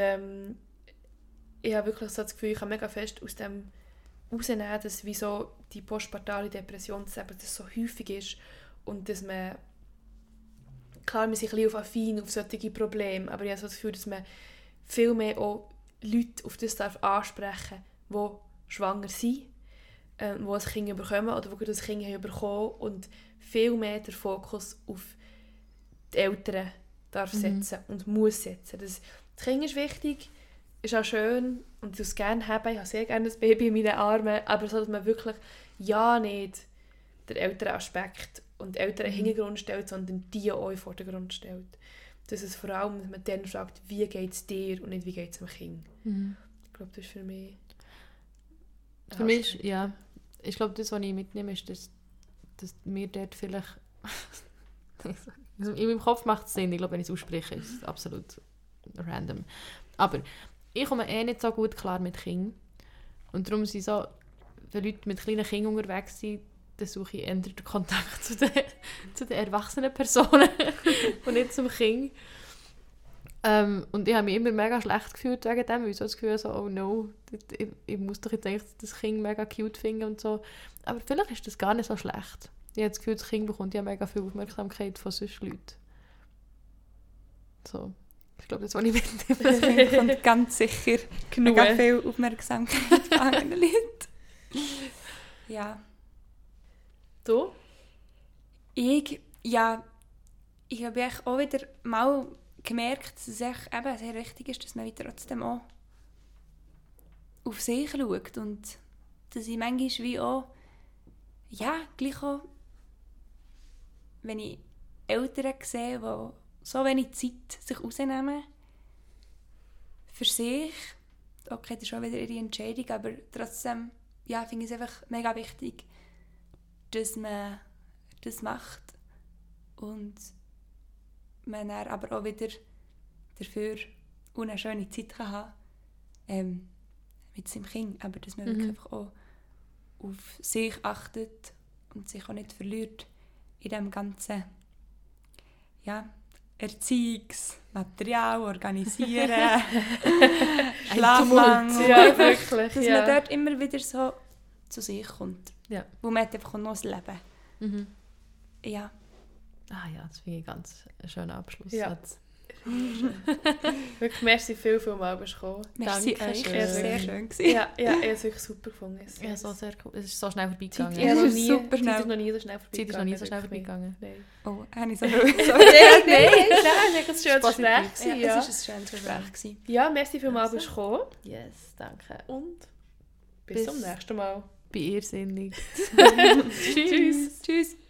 ich habe wirklich so das Gefühl, ich kann mega fest aus dem rausnehmen, dass wieso die postpartale Depression dass eben das so häufig ist und dass man, klar, man sich ein bisschen affin auf solche Probleme, aber ich habe so das Gefühl, dass man viel mehr auch Leute auf das darf ansprechen, die schwanger sind, die ein Kind bekommen oder die das Kind haben bekommen und viel mehr den Fokus auf die Eltern darf setzen und muss setzen. Das Kind ist wichtig, ist auch schön und ich es gerne haben. Ich habe sehr gerne das Baby in meinen Armen, aber so, dass man wirklich ja nicht den Elternaspekt und den Eltern in den Hintergrund stellt, sondern die auch in den Vordergrund stellt. Dass es vor allem, dass man dann fragt, wie geht es dir und nicht, wie geht es dem Kind. Mhm. Ich glaube, das ist für mich... Für mich, ja. Ich glaube, das, was ich mitnehme, ist, dass mir dort vielleicht... Also in meinem Kopf macht es Sinn. Ich glaube, wenn ich es ausspreche, ist es absolut random. Aber ich komme nicht so gut klar mit Kindern. Und darum sind so, wenn Leute mit kleinen Kindern unterwegs sind, dann suche ich eher den Kontakt zu den erwachsenen Personen und nicht zum Kind. Und ich habe mich immer mega schlecht gefühlt wegen dem, weil ich so das Gefühl so, oh no, ich muss doch jetzt eigentlich das Kind mega cute finden und so. Aber vielleicht ist das gar nicht so schlecht. Ich habe das Gefühl, das Kind bekommt ja mega viel Aufmerksamkeit von sonst Leuten. So, ich glaube, das, was ich mitnehme. Das Kind bekommt ganz sicher Genug. mega viel Aufmerksamkeit von anderen Leuten. Ja. Du? Ich habe echt auch wieder mal gemerkt, dass es echt eben sehr wichtig ist, dass man wieder trotzdem auch auf sich schaut und dass ich manchmal wie auch, ja, gleich auch, wenn ich Eltern sehe, die so wenig Zeit sich rausnehmen für sich, okay, das ist auch wieder ihre Entscheidung, aber trotzdem, ja, finde ich es einfach mega wichtig, dass man das macht und man dann aber auch wieder dafür eine schöne Zeit kann haben mit seinem Kind, aber dass man wirklich einfach auch auf sich achtet und sich auch nicht verliert in dem ganzen Erziehungsmaterial, Organisieren, Schlafmangel. Ja, wirklich. Dass man dort immer wieder so zu sich kommt. Ja. Wo man hat einfach auch noch das Leben. Mhm. Ja. Ah ja, das finde ich ganz ein schöner Abschluss. Ja. Wirklich, merci viel mal, bist du gekommen. Merci Danke euch, schön. es war sehr schön. Gewesen. Ja, ich habe es wirklich super gefunden. Ja, so sehr cool. Es ist so schnell vorbeigegangen. Ich habe noch nie, Super die Zeit schnell. ist noch nie so schnell Die Zeit ist noch nie so schnell vorbeigegangen. vorbeigegangen. Nein. Oh, habe ich so Nein, es war ein schönes Positiv. Gespräch. Ja, Ja, es war ein schönes Gespräch. Gewesen. ja, merci vielmals, bist du gekommen. Yes, danke. Und bis zum nächsten Mal. Bei irrsinnig. Tschüss. Tschüss.